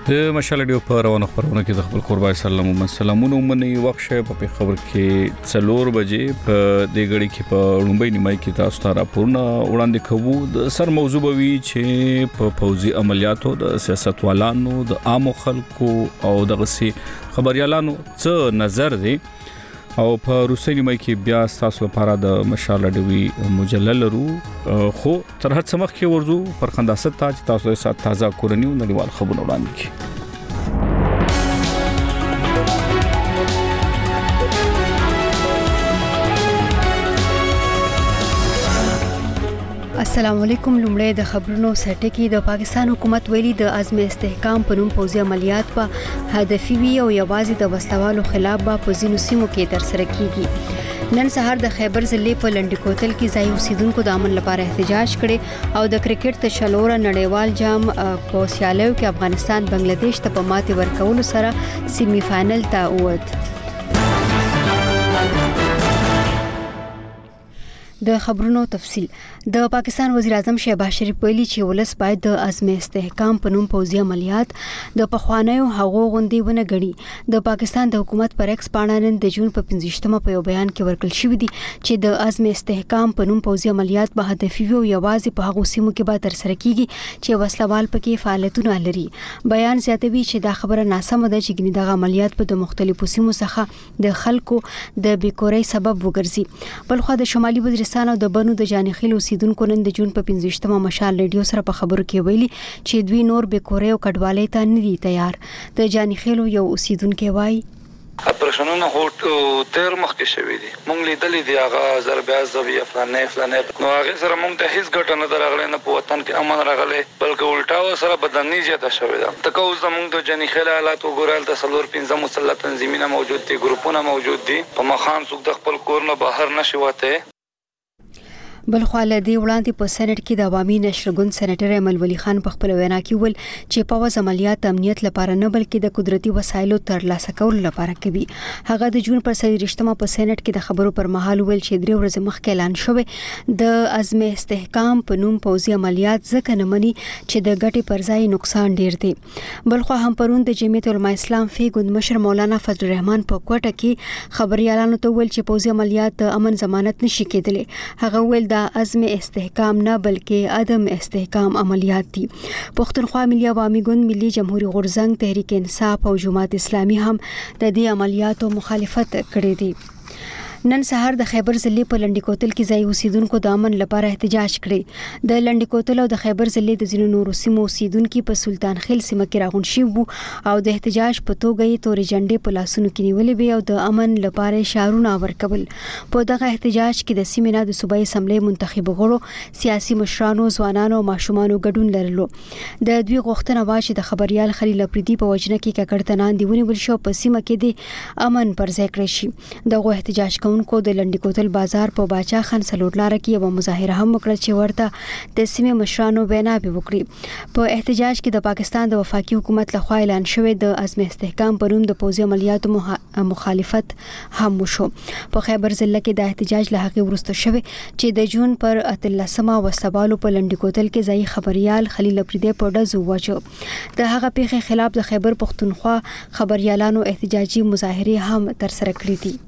د مشال ډیو په روانه خبرونه کې د خپل قربای سلامونه مني وخت په خبر کې 4 بجې په دې غړي کې په لومبۍ نیمای کې تاسو ته راپورونه وړاندې کوو. د سر موضوع به وي چې په فوزي عملیاتو د سیاستوالانو د عام خلکو او د غسي خبريالانو څه نظر دی او په روسي نیمای کې بیا تاسو لپاره د مشال ډیو مجلل لرو خو تر هڅه مخ کې ورزو پر خنداست تاج تاسو سره تازه کورنیو نړیوال خبرونه وړاندې کړي. السلام علیکم. لومړی د خبرونو سرټکی. د پاکستان حکومت ویلي د عزم استحکام په نوم پوځي عملیات په هدفي وي او یوازې د وسلوالو خلاف به په ځینو سیمو کې ترسره کیږي. نن سهار د خیبر ضلع په لنډی کوتل کې ځای اوسیدونکو د امن لپاره احتجاج کړي او د کرکټ تشلور نړیوال جام په سیالیو کې افغانستان بنگلاديش ته په ماتې ورکولو سره سیمی فائنل ته ووت. د خبرونو تفصیل. د پاکستان وزیر اعظم شهباز شریف ویلي چې ولس باید د عزم استحکام په نوم پوځي عملیات د پخوانیو هغو غوندي ونه غړي. د پاکستان د حکومت پر ایکس پاڼه نن د جون په 15مه په یو بیان کې ورکړل شوی دی چې د عزم استحکام په نوم پوځي عملیات به هدفي وي او یوازې په هغو سیمو کې به ترسره کیږي چې وسلوال پکې فعالیتونه لري. بیان زیاتوي چې دا خبره ناسمه ده چې ګنې دغه عملیات په مختلفو سیمو څخه د خلکو د بیکورۍ سبب وګرځي. بلخو د شمالي وزیرستان او د بنو د جانخیل اوسیدونکو نن د جون په 15مه مشال ریډیو سره په خبرو کې ویلي چې دوی نور بیکورۍ او کډوالۍ ته نه دي تیار. د جانخیل یو اوسیدونکو وایي اپریشنونه هوټ تیر مخکې شوی دي. مونږ لیدلې دی هغه ضربه فلانه نو هغه سره مونږ ته هیڅ ګټه نه درغله نه په وطن کې امن راغله بلکې الټا سره بدني زیاته شوی ده. تکو زمونږ د جنخیل حالات وګورل د سلور 15 مسلط تنظیمونه موجود دي ګروپونه موجود دي په مخام څوک د خپل کور نه بهر نشي وته. بلخو لدی وړاندې په سېنات کې د عوامي نشرګون سېناتر امل ولی خان په خپل وینا کې ول چې پاوځ عملیات امنیت لپاره نه بلکې د قدرتي وسایلو ترلاسه کولو لپاره کوي. هغه د جون پر 23مه په سېنات کې د خبرو پر مهال ول چې 3 ورځې مخکې اعلان شوی د عزم استحکام په نوم پوځي عملیات ځکه نه مني چې د ګټې پر ځای نقصان ډیر دی. بلخو هم پرون د جمعیت العلماء اسلام فی ګوند مشر مولانا فضل الرحمن په کوټه کې خبريالانو ته ول چې پوځي عملیات د امن ضمانت نشي کېدلی. هغه ول د عزم استحکام نه بلکې عدم استحکام عملیات دي. پښتونخوا ملي عوامي ګوند ملي جمهوریت غورځنګ تحریک انصاف او جماعت اسلامي هم د دې عملیاتو مخالفت کړې دي. نن سهار د خیبر ضلع په لنډی کوتل کې ځای اوسیدونکو د امن لپاره احتجاج کړي. د لنډی کوتل او د خیبر ضلع د ځینو نورو سیمو اوسیدونکو په سلطان خیل سیمه کې راغون شي او د احتجاج په توګه یې تورې جنډې په لاسونو کې نیولې وي او د امن لپاره شعارونه ورکول. په دغه احتجاج کې د سیمې نه د صوبایي اسمبلی منتخب غړو سیاسي مشرانو ځوانانو او ماشومانو ګډون لرلو. د دوی غوښتنه وا چې د خبريال خلیل افریدي په وجنه کې ککړتنان دیونه ول شو په سیمه کې د امن پر ځای کړی شي. دغه احتجاج کو د لنډی کوتل بازار په باچا خان سلوټلاره کې یو مظاهره هم وکړه چې ورته د سیمې مشرانو بیان وکړي. په احتجاج کې د پاکستان د وفاقي حکومت لخوا اعلان شوی د عزم استحکام پر نوم د پوځي عملیاتو مخالفت هم وشو. په خیبر ضلع کې د احتجاج له هغې وروسته شوی چې د جون پر 13مه وسوالو په لنډی کوتل کې ځای خبريال خلیل افریدي په ډزو وجو. د هغه پیښې خلاف د خیبر پښتونخوا خبريالانو احتجاجي مظاهره هم ترسره کړې دي.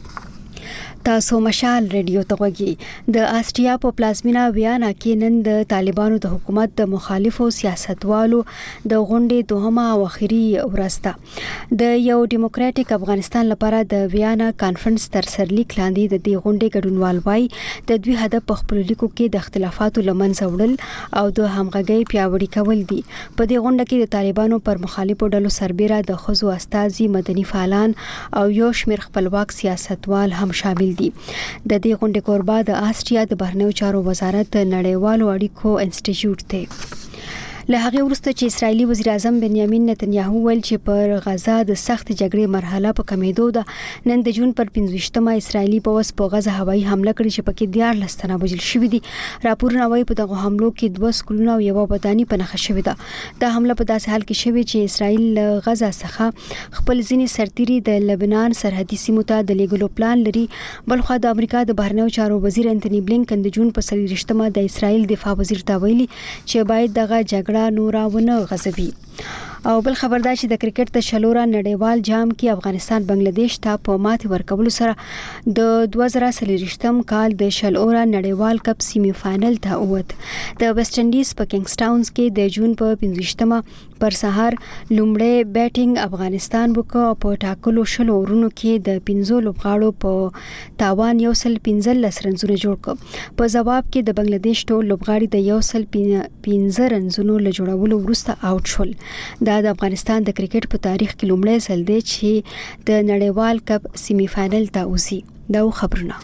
تاسو مشال ریډیو ته وګورئ. د آسټریا په پلازمینا ویانا کې نن د طالبانو د حکومت د مخالفو سیاستوالو د غونډې دوهمه او اخیری ورځ ده. د یو ډیموکراټیک افغانستان لپاره د ویانا کانفرنس تر سرلیک لاندې د دې غونډې ګډونوال وایي د دوی هدف په خپل لیکو کې د اختلافاتو لمنځه وړل او د همغږۍ پیاوړي کول دي. په دې غونډه کې د طالبانو پر مخالفو ډلو سربېره د ښځو استازي مدني فعالان او یو شمېر خپلواک سیاستوال هم شامل دي. د دې غونډې کوربه د آسټریا د بهرنیو چارو وزارت نړیوالو اړیکو انسټیټیوټ دی. له هغه وروسته چې اسرایلی وزیر اعظم بنیامین نتنیاهو ویل چې پر غزا د سخت جګړې مرحله په کمیدو ده. نن د جون پر 15مه اسرایلی پوځ په غزا هوایي حمله کړې چې پکې 14 تنه وژل شوي دي. راپورونه وايي په دغه حملو کې 2 سکولونه او یو وداني په نښه شوې ده. دا حمله په داسې حال کې شوې چې اسرایل غزا څخه خپل ځینې سرتیري د لبنان سرحدي سیمو ته د لیږلو پلان لري. بلخو د امریکا د بهرنیو چارو وزیر انټونی بلینکن د جون په 23مه د اسرایل دفاع وزیر ته ویلي چې باید دغه جګړه نورا ونه غځوي. او بل خبردار چې د کرکټ د شلورا نړیوال جام کې افغانستان بنگلاديش ته په ماتې ورکولو سره د 2023م کال د شلورا نړیوال کپ سیمی فائنل ته ووت. د ویسټ انډیز په کینګز ټاونز کې د جون په 15مه پر سهار لومړی بیټینګ افغانستان وکړ. په ټاکلو شلو اورونو کې د 15 لوبغاړو په تاوان 115 رنزونه جوړ کړ. په جواب کې د بنگلاديش ټول لوبغاړي د 115 رنزونو له جوړولو وروسته آوټ شول. دا د افغانستان د کرکټ په تاریخ کې لومړی ځل دی چې د نړیوال کپ سیمی فائنل ته وځي. دا خبرونه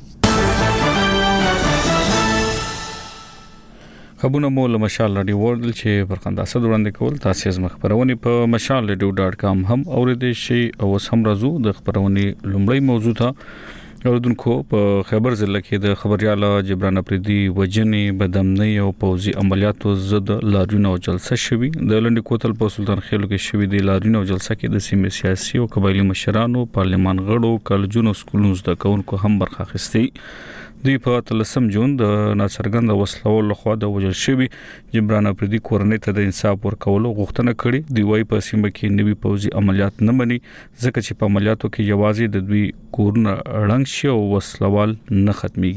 خبرونه مو له مشال رادیو ورلد چې پر خنداسه وړاندې کول تاسو زما خبرونه په mashalradio.com هم اوریدئ شي او سم راځو د خبرونه لومړی موضوع ته اوردونکو په خیبر ضلع کې د خبريال جبران افریدي وجنې بدامنۍ او پوزي عملیاتو ضد لاریون او جلسه شوي. د لنډ کوتل په سلطان خېلو کې شوي د لاریون او جلسه کې د سیمې سیاسي او قبایلی مشرانو پارلمان غړو کالجونو سکولونو د کونکو هم برخه اخیستي. دوی په 13 جون د ناڅرګند وسلو لخوا د وژل شوي جبران افریدي کورنۍ ته د انصاف ورکولو غوښتنه کړې. دوی وايي په سیمه کې نوي پوزي عملیات نه مني ځکه چې په عملیاتو کې یوازې د دوی کورونه رنګ شي او وسلوال نه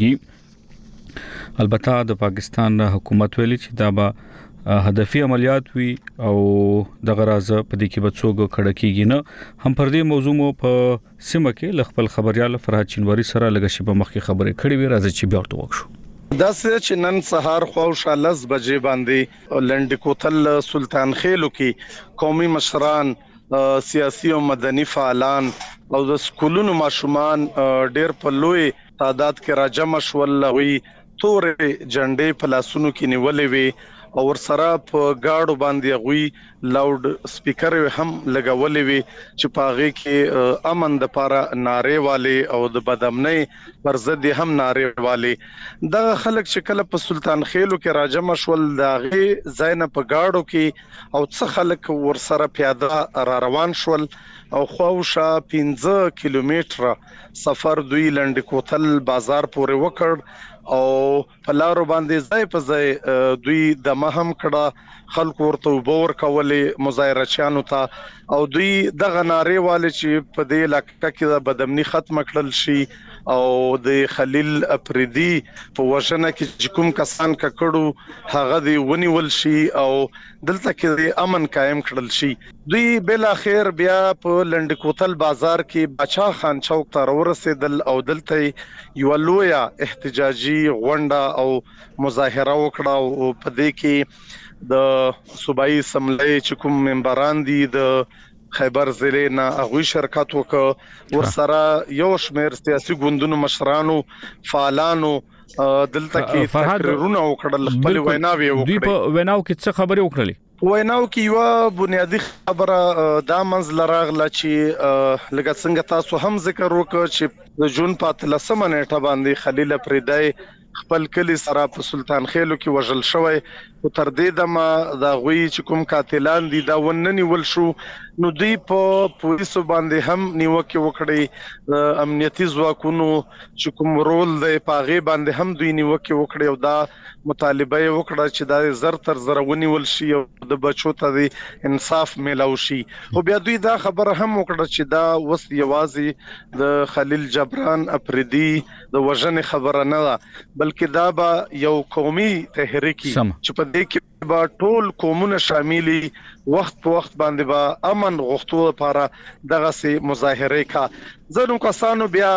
ختميږي. البته د پاکستان حکومت ویلي چې دا به هدفي عملیات وي او د غراض په دې کې به څوک کړه کیږي نه. هم پر دې موضوع مو په سیمه کې لخپل خبريال فرحت چنواری سره لګشي په مخ کې خبرې کړې وي. راځي چې بیا ورته وښو. دا چې نن سهار خو لس بجې باندې لنډ کوتل سلطان خېلو کې قومي مشران سیاسي او مدني فعالان او د سکولونو ماشومان ډېر په لوی تعداد کې راجمع شول. وی تورې جنډې په لاسونو کې نیولې وي او ورسره په گاډو باندې غوي لاود سپیکر هم لګولې وي چې پاغه کې امن د پاره ناره والے او د بدامنۍ پر ضد هم ناره والے. د خلک چې کله په سلطان خېلو کې راجمع شول داغه زینب په گاډو کې او څه خلک ورسره پیاده را روان شول او خوښه 15 کیلومتره سفر دوی لنډ کوتل بازار پورې وکړ او په لارو باندې ځای په ځای دوی د مهم کړه خلکو ورته وبور کولې مظاهره چانو ته او دوی د غناره والے چې په دې علاقې کې د بدامنۍ ختم کړل شي او د خلیل افریدي په وژنه کې کوم کسان کړو هغه دی ونیول شي او دلته کې امن قائم کړل شي. دوی بل اخر بیا په لنډ کوتل بازار کې بچا خان چوک ته ورسېدل او دلته یو لوی احتجاجي غونډه او مظاهره وکړه او په دې کې د صوبایي اسمبلی چې کوم ممبران دي د خیبر ضلع نه هغه شرکت وکړ. ورسره یو شمېر سیاسي ګوندونو مشرانو فعالانو دلته کې تقریرونه وکړل خپل ویناوي وکړي. دوی په ویناو کې څه خبرې وکړلې؟ ویناو کې یو بنیادی خبره دا منځ لراغله چې لکه څنګه تاسو هم ذکر وکړ چې د جون په 13 نیټه باندې خلیل افریدی خپل کلی سره په سلطان خېلو کې وژل شوی او تر دې دمه دا غوي چې کوم قاتلان دي دا ونني ول شو نو دوی په پولیسو باندې هم نیوکه وکړي. امنیتي ځواکونو چې کوم رول دی پاغه باندې هم دوی نیوکه وکړي او دا مطالبه وکړه چې دا زر تر زر ونیول شي او د بچو ته انصاف ملو شي. او بیا دوی دا خبره هم وکړه چې دا وس یوازې د خلیل جبران افریدي د وژنې خبره نه ده بلکې دا به یو قومي تحریک چې په دې کې به ټول قومونه شاملي وخت په وخت باندې به امن غوښتو لپاره دغه سي مظاهره کا. ځینو کسانو بیا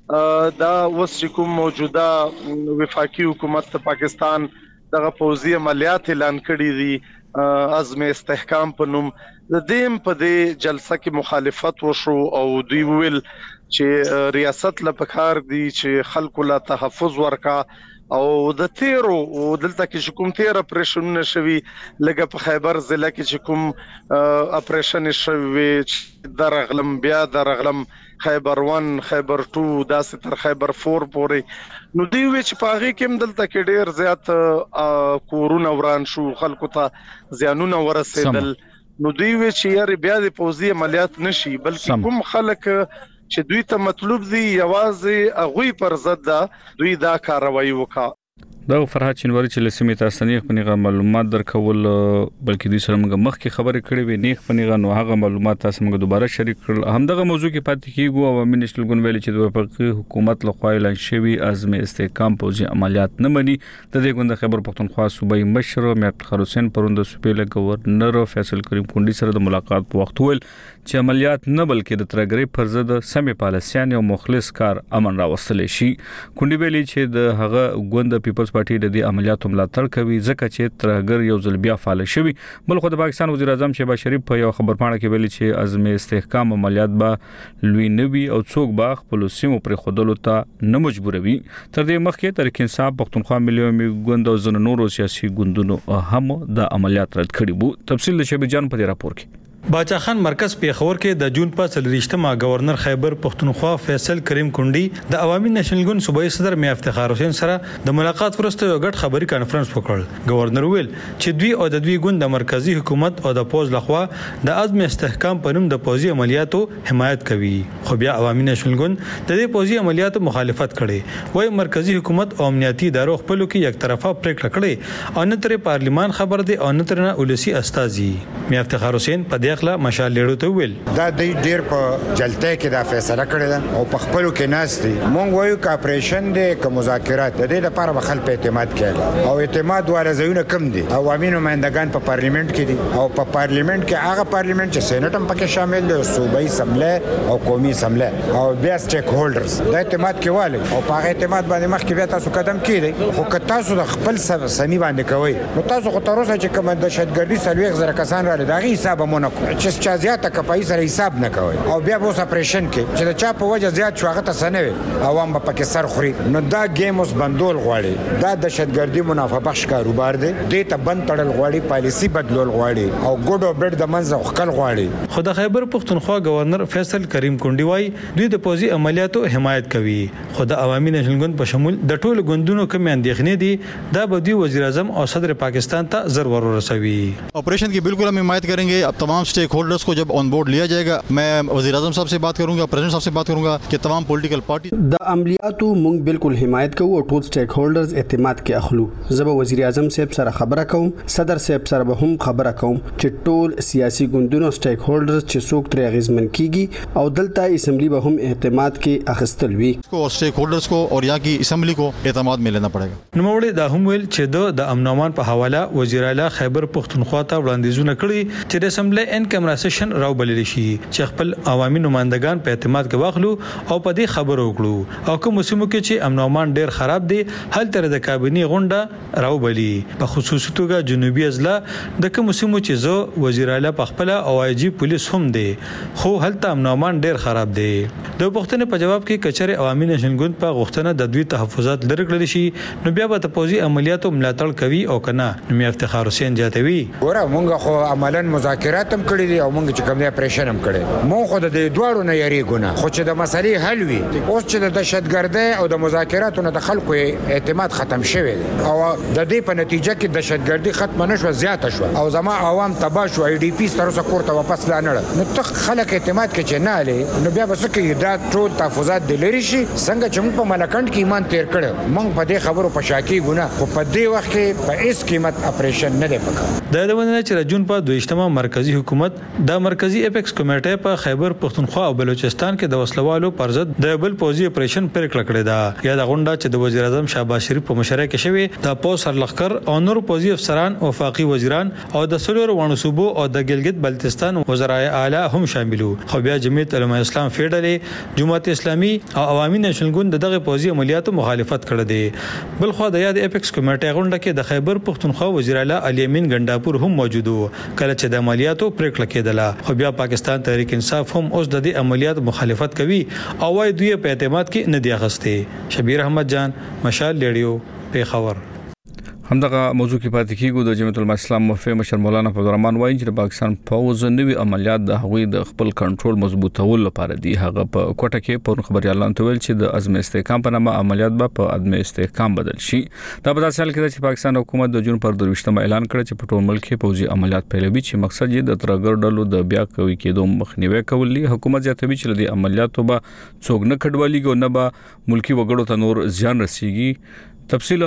دا اوس کوم موجوده وفاقي حکومت پاکستان دغه پوزي عملیات اعلان کړي دي عزم استحکام په نوم د دیم په دې جلسه کې مخالفت وشو او دوی ویل چې ریاست لپاره دي چې خلکو لا تحفظ ورکا او د تیرو دلته کې کوم تیر اپریشن شوی لګه په خیبر ضلع کې چې کوم اپریشن شوی درغلم بیا درغلم خیبر 1 خیبر 2 داسې تر خیبر 4 پورې نو دی وی چې پاغي کې دلته کې ډیر زیات کورونه وران شو خلکو ته زیانونه ورسېدل نو دی وی چې یاري بیا د پوزي عملیات نشي بلکې کوم خلک چې دوی ته مطلوب دي یوازې اغوی پر ضد دوی دا کاروایی وکړه. دا فرحات چنوری چې لسمه تاسو نه خپل معلومات درکول بلکې د سره موږ مخکې خبرې کړې وې نه خپل نو هغه معلومات تاسو موږ دوباره شریک کړل همدغه موضوع کې پاتې کیږو عوامي نېشنل ګوند ویلي چې د وفاقي حکومت لخوا اعلان شوی عزم استحکام پوځي عملیات نه مني د دې ګوند خبر پښتونخوا صوبایي مشر میاں افتخار حسین پروند صوبې له گورنر فیصل کریم کونډي سره د ملاقات په وخت ویل چې عملیات نه بلکې د ترګری پر ضد سمې پالیسیان او مخلص کار امن راوستل شي کونډي ویلي چې د هغه ګوند پیپلز پارټي د دې عملیاتو ملاتړ کوي ځکه چې ترګر یو ځل بیا فعال شوی بل خو د پاکستان وزیر اعظم شهباز شریف په یو خبرپاڼه کې ویلي چې عزم استحکام عملیات به لوی نوي او څوک به خپل سیمو پر خودلو ته نه مجبوروي تر دې مخکې تحریک انصاف پښتونخوا ملي ګوند او ځینو نورو سیاسي ګوندونو هم د عملیات رد کړي وو تفصیل د شبي جان په دې راپور کې باچا خان مرکز پیښور کې د جون په 30مه گورنر خیبر پښتونخوا فیصل کریم کونډي د عوامي نېشنل ګوند صوبایي صدر میاں افتخار حسین سره د ملاقات وروسته یو غټ خبري کانفرنس وکړ گورنر ویل چې دوی او د دوی ګوند د مرکزی حکومت او د پوز لخوا د عزم استحکام په نوم د پوزي عملیاتو حمایت کوي خو بیا عوامي نېشنل ګوند د دې پوزي عملیاتو مخالفت کړي وای مرکزی حکومت او امنیتي ادارو خپل کې یک طرفه پریکړه کړې او نه تر پارلیمان خبر دي او نه تر ولسی استازي میاں افتخار حسین په داخله مشال لیړو ته ویل دا د ډیر په جلته کې دا فیصله کړې ده او په خپلو کې ناس دي مونږ وایو کاپریشن دي که مذاکرات د دې لپاره به خلک په اعتماد کوي او اعتماد والا ځایونه کم دي عوامي نمائندگان په پارلیمنت کې دي او په پارلیمنت کې هغه پارلیمنت چې سېنات هم پکې شامل دي صوبایي اسمبلی او قومي اسمبلی او بیا سټیک هولډرز د اعتماد کې والي او په هغه اعتماد باندې مخکې بیا تاسو قدم کړئ خو که تاسو د خپل سمي باندې کوي نو تاسو خو تر اوسه چې کوم د دهشتګردي سلويغ زره کسان را لداغي حساب مونږ چې چا زیاته کپای سره حساب نه کوي او بیا به اوس اپریشن کې چې چا په وجه زیات شو هغه ته سنوي عوام په کې سر خوري نو دا گیم اوس بندول غواړي دا دهشتګردي منافع بخش کاروبار دی دې ته بند تړل غواړي پالیسی بدلول غواړي او ګډ او بډ د منځ خپل غواړي خو د خیبر پښتونخوا گورنر فیصل کریم کونډي وای دوی د پوزي عملیاتو حمایت کوي خو د عوامي نېشنل ګوند په شمول د ټولو ګوندونو کوم اندېښنې دي دا به دوی وزیر اعظم او صدر پاکستان ته ضرور ورسوي ऑपरेशन की बिल्कुल हम हिमायत करेंगे अब तमाम स्टेक होल्डर्स को जब ऑन बोर्ड लिया जाएगा मैं वज़ीर आज़म साहब से बात करूंगा प्रेसिडेंट साहब से बात करूंगा कि तमाम पॉलिटिकल पार्टी د عملیاتو مونږ بالکل حمایت کوو او ټول سټیک هولډرز اعتماد کې اخلو زه به وزیر اعظم صاحب سره خبره کوم صدر صاحب سره به هم خبره کوم چې ټول سیاسي ګوندونو سټیک هولډرز چې څوک تر اغیزمن کیږي او دلته اسمبلی به هم اعتماد کې اخستل وي को स्टेक होल्डर्स को और यहाँ की اسمبلی को اعتماد में लेना पड़ेगा نوموړي دا هم ویل چې د امن امان په حواله وزیر اعلی خیبر پښتونخوا ته وړاندیزونه کړي چې د اسمبلی ان کیمرا سیشن راوبلل شي چې خپل عوامي نمائندگان په اعتماد کې واخلو او په دې خبرو وکړو او کوم سیمو کې چې امن امان ډیر خراب دي هل تر د کابینی غونډه راوبلي په خصوصي توګه جنوبي اضلاع د کوم سیمو چې زه وزیر اعلی په خپل او آی جی پولیس هم دي خو هلته امن امان ډیر خراب دي د پښتنې په جواب کې کچره عوامي نېشنل ګوند په غوښتنه د دوی تحفظات لري کړل شي نو بیا به تاسو عملیاتو ملاتړ کوي او کنه نو میاں افتخار حسین جاتوي ګوره مونږ خو عملاً مذاکرات هم کړی دي او مونږ چې کوم اپریشن هم کړی مونږ خو د دوړو نه یریګونه خو چې د مسلې حل وي اوس چې د دهشتګردۍ او د مذاکراتو نه د خلکو اعتماد ختم شوی دی او د دې په نتیجه کې دهشتګردي ختم نشو زیاته شو او زما عوام تبا شو ای ډی پی تر اوسه کورته واپس لا نه نو ته خلک اعتماد کې چې نه لې نو بیا به څه کې دا ټول تحفظات د لری شي څنګه چې موږ په ملکند کې ایمان تیر کړو موږ په دې خبرو په شاکی ګونه خو په دې وخت کې په هیڅ قیمت اپریشن نه دی پکار د دونه چې جون په 22مه مرکزی حکومت د مرکزی اپیکس کمیټه په خیبر پښتونخوا او بلوچستان کې د وسلوالو پر ضد د بل پوزي اپریشن پریکړه کړې ده یا د غونډه چې د وزیر اعظم شهباز شریف په مشرۍ کې شوی د پوز سرلخر او نور پوزي افسران او وفاقي وزیران او د سلور وانو صوبو او د ګلګت بلتستان وزرای اعلی هم شاملو خو بیا جمعیت علماء اسلام فیډرال جماعت اسلامي او عوامي نېشنل ګوند دغه پوزي عملیاتو مخالفت کړه دي بل خو د یاد اپیکس کمیټه غونډه کې د خیبر پښتونخوا وزیر اعلی علي امین ګنداپور هم موجود وو کله چې د عملیاتو پریکړه کېدله خو بیا پاکستان تحریک انصاف هم اوس د دې عملیات مخالفت کوي او وايي دوی په اعتماد کې نه دی اخسته شبیر احمد جان مشال لیډیو پیښور همدغه موضوع کې پاتې کیږو د جمعیت العلماء اسلام مفتي مشر مولانا فضل الرحمن وایي چې پاکستان پوز نوي عملیات د هغوی د خپل کنټرول مضبوطول لپاره دی هغه په کوټه کې په خبري اعلان تویل چې د عزم استحکام په نامه عملیات به په عدم استحکام بدل شي دا په داسې حال کې چې پاکستان حکومت د جون پر 23مه اعلان کړ چې په ټول ملک کې پوزي عملیات پیلوي چې مقصد یې د ترګر ډلو د بیا کوي کېدو مخنیوي کول دي حکومت زیاتوي چې د عملیاتو به څوک نه کډواليږي او نه به ملکی وګړو ته نور زیان رسیږي تفصیل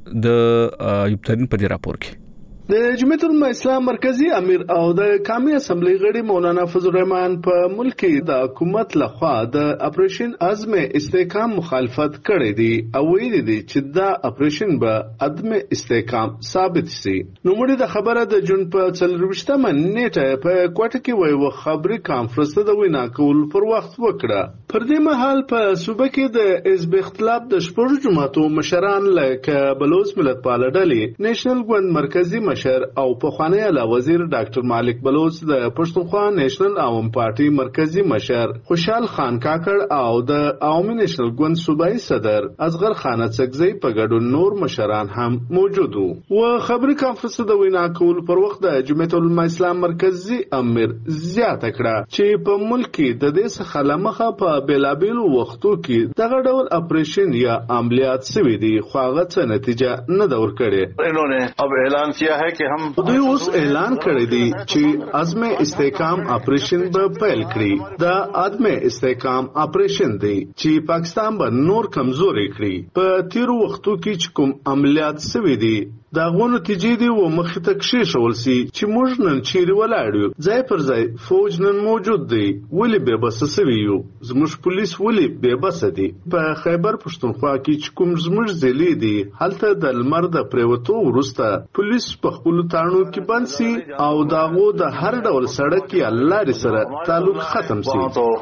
د ایوب ترین په دې راپور کې د جمعیت العلماء اسلام مرکزی امیر او د قومي اسمبلی غړي مولانا فضل الرحمن په ملک د حکومت لخوا د اپریشن عزم استحکام مخالفت کړی دی او ویلي دی چې دا اپریشن به عدم استحکام ثابت شي. نو موږ د خبره د جون په 24مه نیټه په کوټه کې وایو خبري کانفرنس د وینا کول پر وخت وکړه. پر دې مهال په صوبه کې د حزب اختلاف د شپږ جماعتو مشران لکه بلوچ ملت پال ډلې نېشنل ګوند مرکزی مشر او پخوانی اعلی وزیر ډاکټر مالک بلوچ د پښتونخوا نېشنل عوام پارټي مرکزی مشر خوشحال خان کاکړ او د عوامي نېشنل ګوند صوبایي صدر اصغر خان اڅکزی په ګډون نور مشران هم موجود وو. خبري کانفرنس د وینا کول پر وخت د جمعیت العلماء اسلام مرکزی امیر زیاته کړه چې په ملک کې د دې څخه لمخه په بیلابیلو وختو کې دغه ډول اپریشن یا عملیات شوي دي خو هغه څه نتیجه نه دا ورکړي. انہوں نے اب اعلان کیا ہے کہ ہم دوی اوس اعلان کړی دی چې عزم استحکام اپریشن به پیل کړي. دا عدم استحکام اپریشن دی چې پاکستان به نور کمزوري کړي. په تیرو وختو کې چې کوم عملیات شوي دي دا غو نتیجې دي و مخ ته کښېښول سي چې موږ نن چیرې ولاړ یو ځای پر ځای فوج نن موجود دی ولې بې بسه سوي یو زموږ پولیس ولې بې بسه دي. په خیبر پښتونخوا کې چې کوم زموږ ضلع دي هلته د لمر د پریوتو وروسته پولیس په خپلو تاڼو کې بند سي او د هغو د هر ډول سړک یا لارې سره تعلق ختم سي.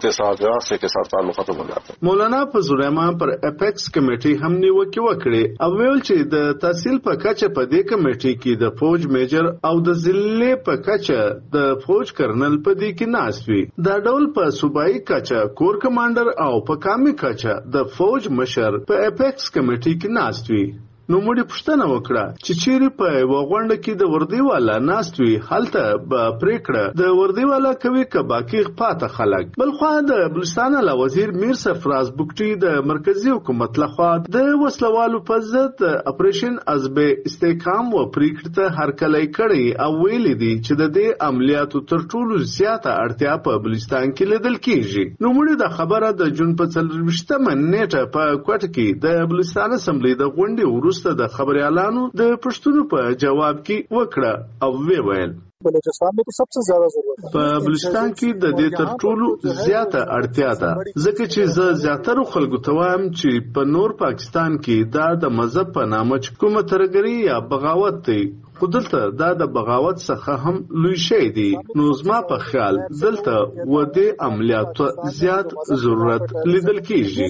مولانا فضل الرحمن پر اپیکس کمیټي هم نیوکې وکړې او ویل چې د تحصیل په کچه په دې کمیټي کې د فوج میجر او د ضلع په کچه د فوج کرنل په دې کې ناست وي. دا ډول په صوبایي کچه کور کمانډر او په قومي کچه د فوج مشر په اپیکس کمیټي کې ناست وي. نو موږ پوښتنه وکړه چې چیرې په یوه غونډه کې د وردی والا ناست وي هلته به پرېکړه د وردی والا کوي که باقي پاته خلک. بلخوا د بلوچستان اعلی وزیر میر سرفراز بوکټي د مرکزی حکومت لخوا د وسلوالو په ضد اپریشن عزم استحکام و پرېکړې ته هرکلی کړی او ویلي دي چې د دې عملیاتو تر ټولو زیاته اړتیا په بلوچستان کې لیدل کیږي. نو موږ د خبره د جون په 24مه نیټه په کوټه کې د بلوچستان اسمبلی د غونډې د خبريالانو د پښتنو په جواب کې وکړه او وی ویل بلوچستان में तो सबसे ज्यादा जरूरत है. په بلوچستان کې د دې تر ټولو زیاته اړتیا ده ځکه چې زه زیاتره خلکو ته وایم چې په نور پاکستان کې دا د مذهب په نامه چې کومه ترګري یا بغاوت دی خو دلته دا د بغاوت څخه هم لوی شی دی. نو زما په خیال دلته و دې عملیاتو زیات ضرورت لیدل کیږي.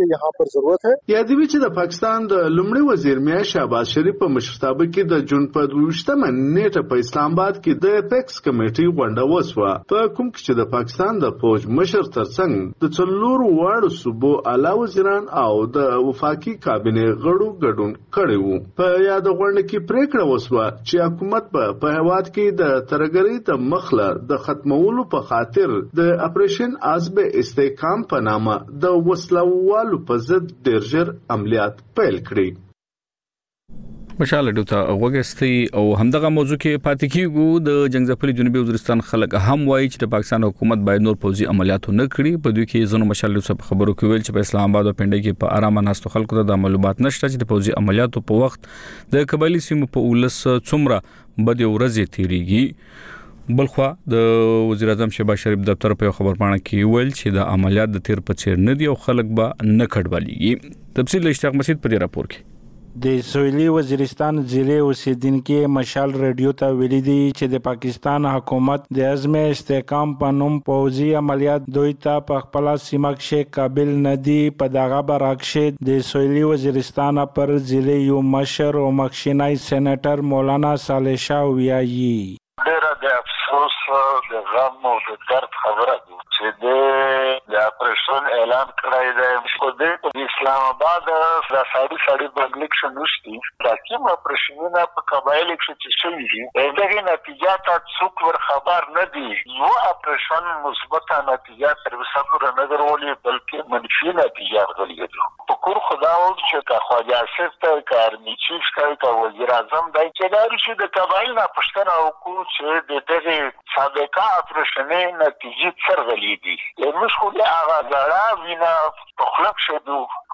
یا دی چې د پاکستان د لومړي وزیر میا شهباز شریف په مشرتابه کې د جون په 22مه نیټه په اسلام آباد کې د اپیکس کمیټي غونډه وسوه په کوم کې چې د پاکستان د فوج مشر ترڅنګ د څلورو واړو صوبو اعلی وزیران او د وفاقي کابینه غړو ګډون کړی وو. په یاد غونډه کې پریکړه وسوه چې حکومت په هیواد کې د ترګری د مخله د ختمولو په خاطر د اپریشن عزم استحکام په نامه د وسلوالو په ضد ډیر ژر عملیات پیل کړي. مشاله دوته وګستي او همدغه موضوع کې پاتې کیږو. د جنگزپلي جنوبي وزیرستان خلک هم وایي چې د پاکستان حکومت باید نور پوځي عملیات نه کړي. په دوی کې زنو مشاله څخه خبرو کوي چې په اسلام آباد او پنډي کې په آرامه ناستو خلکو ته د معلومات نشته چې د پوځي عملیاتو په وخت د قبایلی سیمو په ولس څومره بد ورځې تیریږي. بلخوا د وزیر اعظم شهباز شریف دفتر په خبرپاڼه کې ویل چې د عملیات د تیر په څیر نه دي او خلک به نه کډواليږي. تفصیل اشتیاق مسجد په دې راپور کې د سویلي وزیرستان ضلع اوسیدونکو مشال رادیو ته ویلي دي چې د پاکستان حکومت د عزم استحکام په نوم پوځي عملیات دوی ته په خپل سیمه کې قابل نه دي. په دغه برعکس د سویلي وزیرستان پر ضلع یو مشر او مخکینی سېنیټر مولانا صالح شاه ویایي ډېر د افسوس د غم او د درد خبره ده چې د اپریشن اعلان کړی دی خو د اسلام آباد د ساړي بنگلیک شنوشتي دا کوم اپریشنونه په قبایل کې چې شوي دي دغه نتیجه ته څوک ور خبر نه دي. یو اپریشن مثبت نتیجه تر اوسه پورې نه درولې بلکې منفي نتیجه ورغلې ده. په کور خدا او چې خواجه اسف ته کارنی چیف ته وزیر اعظم دای چې دا چې د قبایل نه پښتنه وکړو چې د دغه سابقه اپریشنې نتیجه څرګندې دي. موږ خو د هغه ځړا وینا په خلک شدو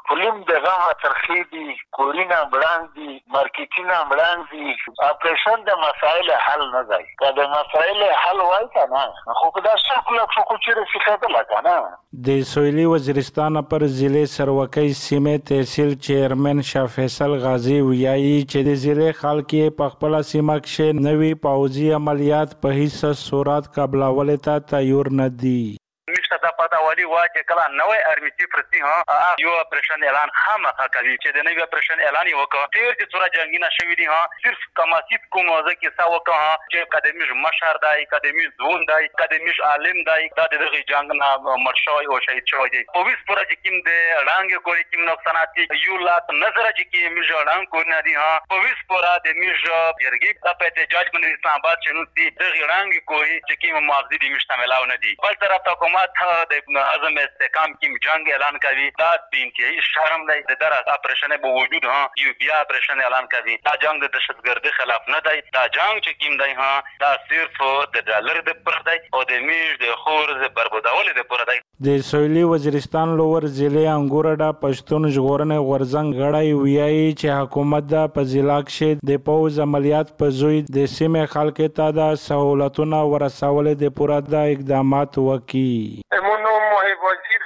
کلیم دغه ترخی دي کورینا بلانګ دي مارکیټینا بلانګ دي اپریشن د مسائل حل نه دی کله مسائل حل وای کنه خو دا څه خو چې رسېږي لکه د سویلی وزیرستان پر ضلع سروکی سیمه تحصیل چیرمن شاه فیصل غازی ویایي چې د ضلع خلک په خپل سیمه کې نوي پوځي عملیات په هیڅ صورت قبلول ته تیار نه دي مشته د پداوالي واجه کله نوې ارمیتی پرتی ها یو اپریشن اعلان خامخا کوي چې د نوې اپریشن اعلان وکړ تیر چې څوره جنگینه شوې دي ها صرف کماسیت کوم وځه کې ساو وکړه چې اکیډمیز مشر دی اکیډمیز زون دی اکیډمیز عالم دی دا دغه جنگ نه مرشوي او شهید شوی دی په ویس پر چې کیم د رنګ کوي کیم نقصانات یو لات نظر چې کیم ژړان کو نه دی ها په ویس پر د میج جرګي په احتجاج باندې اسلام آباد شنو دي دغه رنګ کوي چې کیم معاوضه دي مشتملاو نه دي بل طرف ته حکومت د اعظم استحکام کی جنگ اعلان کوي دا د انتهایی شرم دی د در اپریشن به وجود ها یو بیا اپریشن اعلان کوي دا جنگ د دهشتګردي خلاف نه دی دا جنگ چې کیم دی ها دا صرف د ډالر د پر دی او د میش د خور د بربادول د پر دی د سویلی وزیرستان لور ضلع انګورډا پښتون ژغورنې غورزنګ غړی ویایي چې حکومت د په ضلع کې د پوز عملیات په زوی د سیمه خلک ته د سہولتونو ورسول د پوره د اقدامات وکي مونږ محب وزیر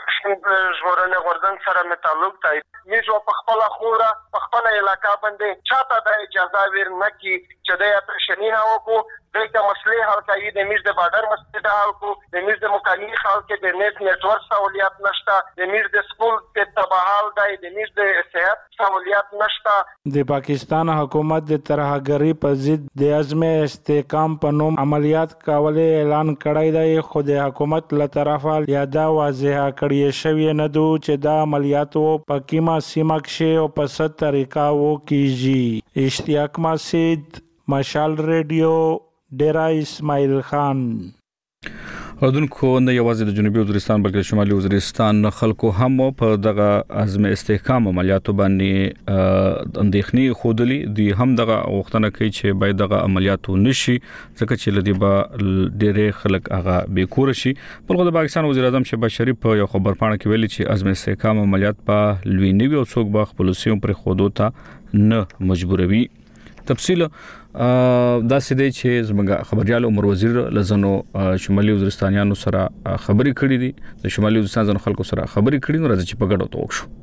ژغورنې غورزنګ سره مې تعلق دی میژو په خپل خوره په خپل علاقہ باندې چاته د اجازه ور نه کی چې د اپریشنینه وکړو دغه مسلې حل کوي د میژ د بارډر مسلې حل کو د میژ د مکانی خلک د نتورک سہولیات نشته د میژ د سکول د تباہل دی د میژ د صحت سہولیات نشته د پاکستان حکومت د ترهګری په ضد د عزم استحکام په نوم عملیات کولو اعلان کړی دی خو د حکومت له طرفه یاده واضحه کړی شوی نه دو چې دا عملیات په کیما سیمه کې او په ست طریقه وکیږي اشتیاق مسجد مشال ریډیو ډیرا اسماعیل خان اردوونکو نه یوازې د جنوبي وزیرستان بلکې د شمالي وزیرستان خلکو هم په دغه عزم استحکام عملیاتو باندې اندېښنې خودلی دي هم دغه وختونه کوي چې باید دغه عملیاتو نشي ځکه چې لدی به ډېر خلک هغه بیکور شي بلکې د پاکستان وزیر اعظم شهباز شریف په یو خبرپاڼه کې ویلي چې عزم استحکام عملیات په لوی نیوي او څوک به خپل سیمه پر خودو ته نه مجبوروي تفصیل دا سده چې زموږ خبريال عمر وزیر لزنو شمالي وزیرستانیانو سره خبري کړې دي د شمالي وزیرستان ځنو خلکو سره خبري کړې نو راځي چې په ګډو توک شو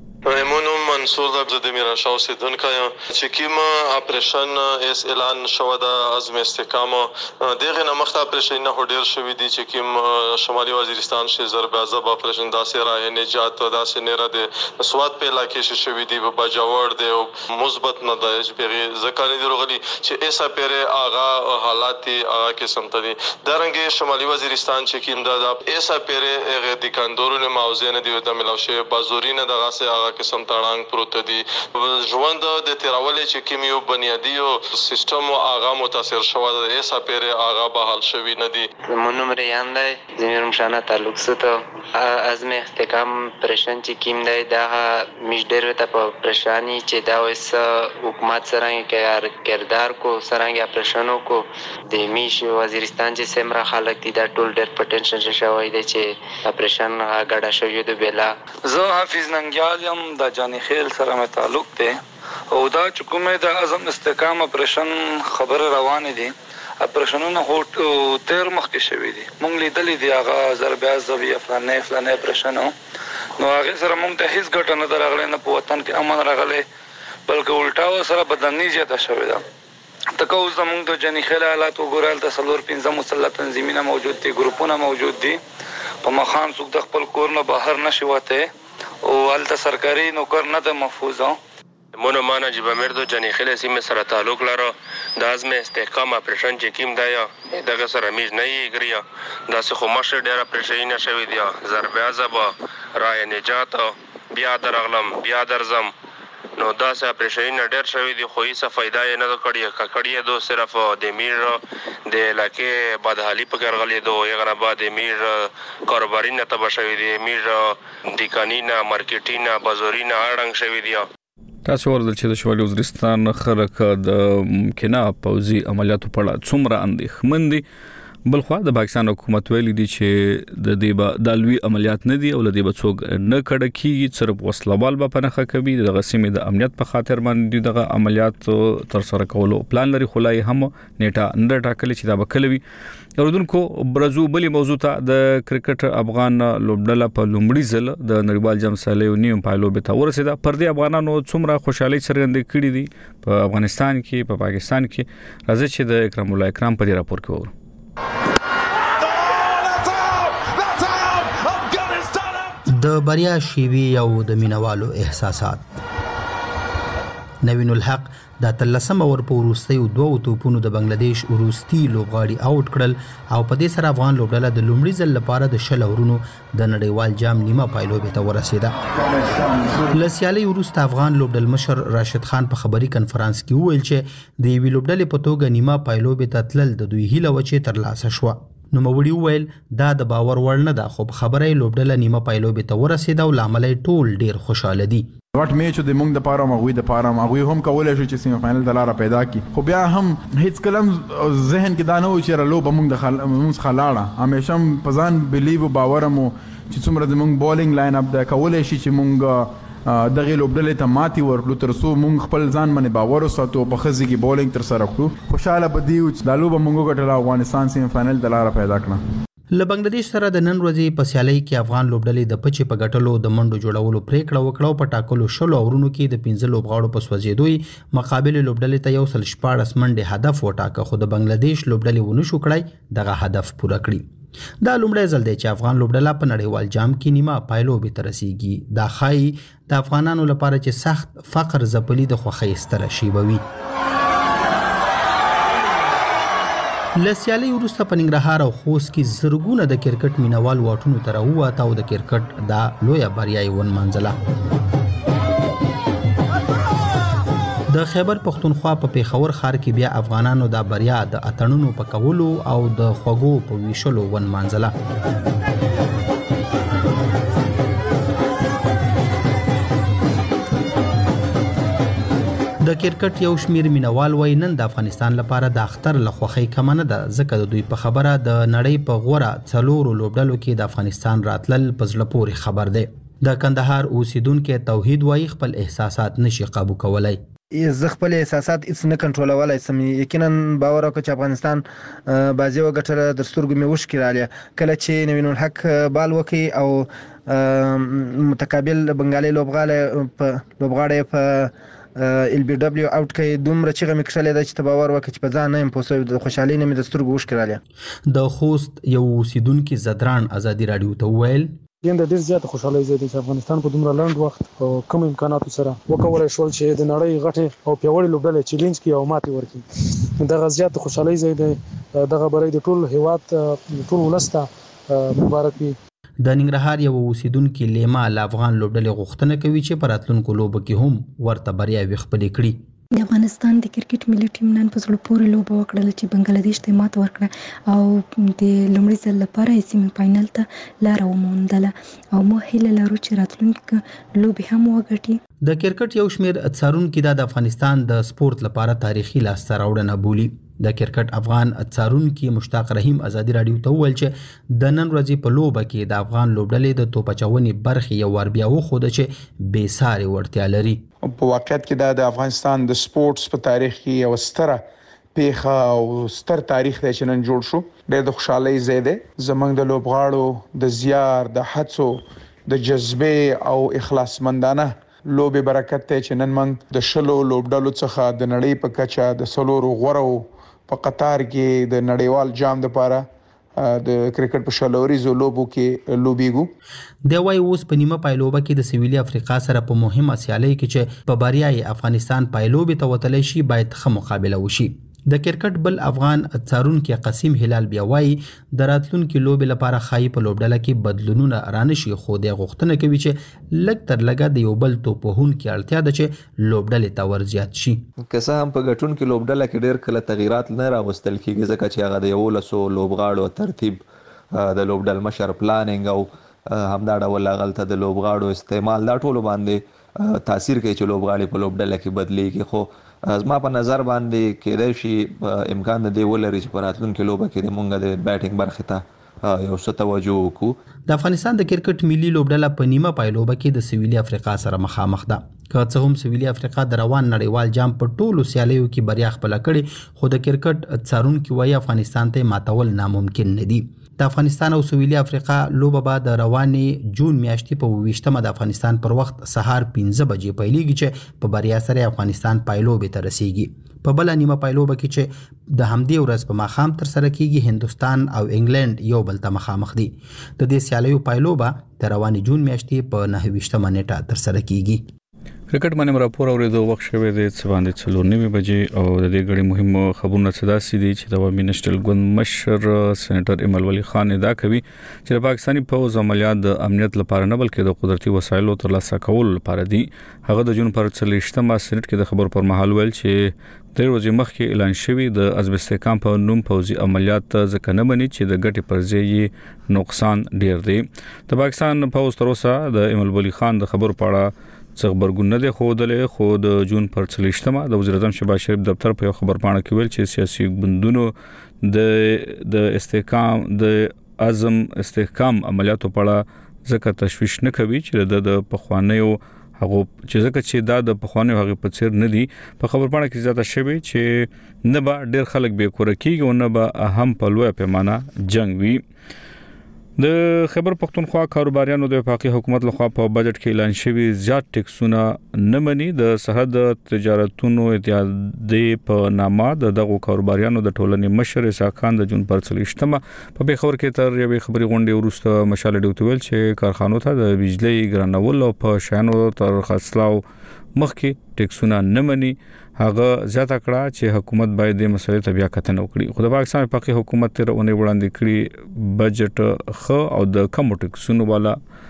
منصور د میرا شاو سیدونکو چې کوم اپریشن اس اعلان شو د عزم استحکام دغه نمخته اپریشن نه ډیر شوې دي چې کوم شمالي وزیرستان شي ضرب عذاب اپریشن داسې راه نجات داسې نه را دي سواد په علاقې شي شوې دي په بجاور دی او مثبت نه د پیغه ځکه نه درغلي چې ایسا پیره اغا حالات اغا کې سمته دي درنګ شمالي وزیرستان چې کوم د ایسا پیره غیر د کندورونه موضوع نه دی د ملوشه بازورینه دغه سه اغا کې سمتاړنګ پروت دي ژوند د تیراولې چې کیمیو بنیادی او سیستم او اغا متاثر شوه د ایسا پیره اغا به حل شوی نه دي مونږ مریان دی زمیر مشانه تعلق سته عزم استحکام پرشن چې کیم دی دا مشډر ته په پرشانی چې دا وس حکومت سره کې کردار کو سرانګه پرشنو کو د میش وزیرستان چې سمرا خلک دي دا ټول ډېر پټنشن شوی دی چې اپریشن غاډه شوی دی بلا زه حافظ ننګیال یم د جانی خیل سره مې تعلق دی او دا چې کومه د اعظم استحکام اپریشن خبره روانه دي اپریشنونه هوټ تیر مخکې شوی دي مونږ لیدلې دي هغه ضرب عذاب فلانه اپریشن نو هغه سره مونږ ته هیڅ ګټه نه درغله نه په وطن کې امن راغله بلکې الټاو سره بدني زیاته شوی ده تکه اوس زمونږ د جنی خیل حالات وګورل د سلور 15 مسلط تنظیمونه موجود دي ګروپونه موجود دي په مخان څوک د خپل کور نه بهر نشي وته او الته سرکاري نوکر نه د محفوظه مونږ مانه چې بمردو جنی خیل سیمه سره تعلق لرو د عزم استحکام اپریشن چې کیم دی دغه سره میز نه یګریا دا څه خو مشه ډیر اپریشن شوی دی ضرب عذاب رای نجات بیا درغلم بیا درزم نو دا سه اپریشن ډیر شوی دی خو هیڅ فائدہ نه کړی دو صرف د میر د علاقې بدحالي په ګرغلې دو یغه بعد میر کاروباري نه تبه شوی دی میر دکانینا مارکیټینا بازارینا اړنګ شوی دی تاسو ورته چې د شمالي وزیرستان خلک د ممکنه پوځي عملیاتو په اړه څومره اندېښمن دي بلخوا د پاکستان حکومت ویلي دي چې د دې د لوی عملیات نه دي او د دې بڅوګ نه کډه کیږي صرف وسلوال به پنهخه کوي د غسیمې د امنیت په خاطر باندې دغه عملیات تر سره کولو پلان لري، خلای هم نیټه نه ټاکلې چې دا بکلوي. اوردونکو برزو بلې موضوع ته د کرکټ افغان لوبډله په لومړي ځل د نړیوال جام سالیو نیم پایلوبې ته ورسېده. پر دې افغانانو څومره خوشحالي څرګندې کړې دي په افغانستان کې په پاکستان کې، راځي چې د اکرام الله اکرام په دې راپور کې وورو. د بریا شیوی او د مینوالو احساسات. نوین الحق د 13 اور په وروستیو 2 توپونو د بنگلاديش وروستي لوبغاړي آوټ کړل او په دې سره افغان لوبډله د لومړي ځل لپاره د 10 اورونو د نړیوال جام نیمه پایلوبې ته ورسېده. لسیالي وروسته افغان لوبډل مشر راشد خان په خبري کنفرانس کې وویل چې د وی لوبډلې په توګه نیمه پایلوبې ته تلل د دوی هیله و چې ترلاسه شوه. نو موري ویل دا د باور وړ نه ده، خو خبره لوبډله نیمه پایلوبې ته ورسېده او لامل ټول ډیر خوشاله دي. واټ میچ د موږ د پاره مغوي د پاره مغوي هم کولای شو چې سیمه فائنل د لاره پیدا کی، خو بیا هم هیڅ کلم ذهن کې دا نه و چې رلو به موږ د موږ خلاړه همیشه په ځان بلیو باور مو چې څومره د موږ بولینګ لاین اپ د کولای شي چې موږ دغه لوبډلې ته ماتي ورکړو تر څو موږ خپل ځان باندې باور وساتو په خزي کې بولینګ تر سره کړو. خوشاله بدیو چې د لوبه موږ ګټل افغانستان سیمه فائنل د لاره پیدا کړه. له بنگلاديش سره د نن ورځې په سیالۍ کې افغان لوبډلې د پچې په ګټلو د منډو جوړولو پریکړه وکړه په ټاکلو 10 اورونو کې د 15 لوبغاړو په سوځېدوی مقابل لوبډلې ته یو سل 14 منډه هدف وټاکه، خو د بنگلاديش لوبډلې ونه شو کړای دغه هدف پوره کړی. دا لومړی ځل دی چې افغان لوبډله په نړیوال جام کې نیمه پایلوبې ته رسیږي. دا ښایي د افغانانو لپاره چې سخت فقر ځپلي د خوښۍ ستره شیبه وي. لسیالي وروسته په ننګرهار او خوست کې زرګونه د کرکټ مینوال واټونو ته راووته او د کرکټ دا لویه بریا یې ونمانځله. د خیبر پښتونخوا په پیښور ښار کې بیا افغانانو دا بریا د اتڼونو په کولو او د خوږو په ویشلو ونمانځله. د کرکټ یو شمیر مینوال وای نن د افغانستان لپاره د اختر له خوښۍ کم نه ده، ځکه د دوی په خبره د نړۍ په غوره 4 لوبډلو کې د افغانستان راتلل په زړه پورې خبر دی. د کندهار اوسیدونکو توحید وای خپل احساسات نشي قابو کولای. زه خپل احساسات هیڅ نه کنټرولولای سم، یقینا باور وکړ چې افغانستان بازي وګټله در سترګو مې وشکراله کله چې نوین الحق بال وکي او متقابل بنگالي لوبغاړی په ال بي دبليو اوټ کوي، دومره چې غمې کښلې ده چې ته باور وکړه چې په ځان نه یم پوه د خوشحالۍ نه مې د سترګو وشکراله. د خوست یو اوسیدونکي زدران ازادي راډیو ته وویل د ډیر زیات خوشحالي زیاتې چې افغانستان په دومره لنډ وخت او کم امکاناتو سره وکولای شول چې د نړۍ غټه او پیاوړې لوبډلې چیلنج کړي او ماتې ورکړي. دغه زیات خوشحالي زیاتې دغه برای د ټول هیواد ټول ولسته مبارک وي. د ننګرهار یو اوسیدونکي لیما له افغان لوبډلې غوښتنه کوي چې په راتلونکو لوبو کې هم ورته بریاوې خپلې کړي. د افغانستان د کرکټ ملي ټیم نن په زړه پورې لوبه وکړه چې بنگلاديش ته مات ورکړه او د لومړي ځل لپاره سیمه فائنل ته لار وموندله او موږ هیله لرو چې راتلونکي لوبې هم وګټي. د کرکټ یو شمیر څارونکي د افغانستان د سپورت لپاره تاریخي لاسته راوړنه بولي. د کرکټ افغان څارونکي مشتاق رحیم ازادي راډیو ته وویل چې د نن ورځې په لوبه کې د افغان لوبډلې د توپچونې برخې یو ور بیا وښوده چې بې ساري وړتیا لري. په واقعیت کې د افغانستان د سپورتس په تاریخ کې یو ستره پیښه او ستر تاریخ دی چې نن جوړ شو. ډېر د خوشحالۍ ځای دی. زموږ د لوبغاړو د زیار د هڅو د جذبې او اخلاصمندانه لوبې برکت دی چې نن موږ د 10 لوبډلو څخه د نړۍ په کچه د 4 غوړو په قطار کې د نړیوال جام لپاره د کرکټ په شلوريزو لوبو کې لوبيګو. د وای اوس په نیمه پایلوبه کې د سویلي افریقا سره په مهمه سیالۍ کې چې په بریای افغانستان پایلوبې ته وتلی شي باید ښه مقابله وشي. د کرکټ بل افغان څارونکي قاسم هلال بیا وایي د راتلونکي لوبې لپاره ښایي په لوبډله کې بدلونونه رانشي، خو د غوښتنه کوي چې لږ تر لږه د یو بل توپوهونکي اړتیا ده چې لوبډلې ته ورزیات شي. که څه هم په ګټونکي لوبډله کې ډېر کله تغییرات نه راوستل کېږي ځکه چې هغه د 11 لوبغاړو ترتیب د لوبډل مشر پلانینګ او همدا ډول هغلته د لوبغاړو استعمال دا ټولو باندې تاثیر کوي چې لوبغاړي په لوبډله کې بدلیږي. خو زما په نظر باندې کېدای شي امکان د دې ولري چې په راتلونکي لوبه کې مونږ د بیټینګ برخې ته یو څه توجه وکړو. د افغانستان د کرکټ ملي لوبډله په نیمه پایلوبه کې د سویلي افریقا سره مخامخ ده. که څه هم سویلي افریقا د روان نړیوال جام په ټولو سیالیو کې بریا خپله کړې، خو د کرکټ څارونکي وایي افغانستان ته ماتول ناممکن نه دي. د افغانستان او سویلي افریقا لوبه به د روانې جون میاشتې په 28مه د افغانستان پر وخت سهار 5 بجې پیلېږي چې په بریا سره افغانستان پایلوبې ته رسیږي. په بل نیمه پایلوبه کې چې د همدې ورځ په ماښام تر سره کیږي، هندستان او انګلند یو بل ته مخامخ دي. د دې سیالیو پایلوبه د روانې جون میاشتې په 29مه نیټه تر سره کیږي. کرکټ باندې راپور اوریدو وخت شوی دی چې باندې 4:09 بجې او د دې غړي مهم خبرونه صدا سي دي چې د عوامي نېشنل ګوند مشر سېنیټر ایمل ولی خان دا کوي چې د پاکستاني فوز عملیات د امنیت لپاره نه بلکې د قدرتي وسایلو ترلاسه کول لپاره دي. هغه د جون پر 40مه سېنیټ کې د خبر پر مهال ویل چې د ورځې مخکې اعلان شوی د ازم استحکام په نوم پوځي عملیات ځکه نه مني چې د ګټې پر ځای نقصان ډیر دی. د پاکستان فوز تر اوسه د ایمل ولی خان د خبر په اړه څه خبرګون نه دی خوده، خو د جون پر 40مه د وزیر اعظم شهباز شریف دفتر په خبر پاڼه کې ویل چې سیاسي ګوندونو د استحکام د ازم استحکام عملیاتو په اړه ځکه تشویش نه کوي چې د پخوانیو هغه چې ځکه چې دا د پخوانیو هغه په څیر نه دي. په خبر پاڼه کې زیاته شوی چې نه به ډیر خلک به کور کېږي او نه به اهم په لوی پیمانه جنگ وي. د خیبر پختونخوا کاروباریانو د وفاقي حکومت لخوا په بجټ کې اعلان شوی زیات ټیکسونه نه مني. د سرحد تجارتونو اتحادیې په نامه دغه کاروباریانو د ټولنې مشر اسحاق خان د جون پر 40مه په پیښور کې تر یوې خبري غونډې وروسته مشال ډیوټ ویل چې کارخانو ته د بجلی ګرانول او په شانو تر خرڅلاو مخکې ټیکسونه نه مني. هغه زیاته کړه چې حکومت باید د مسلې ته بیا کتنه وکړي. خو د پاکستان وفاقي حکومت تر اونۍ وړاندې کړي بجټ خو او د کم ټیکسونو والا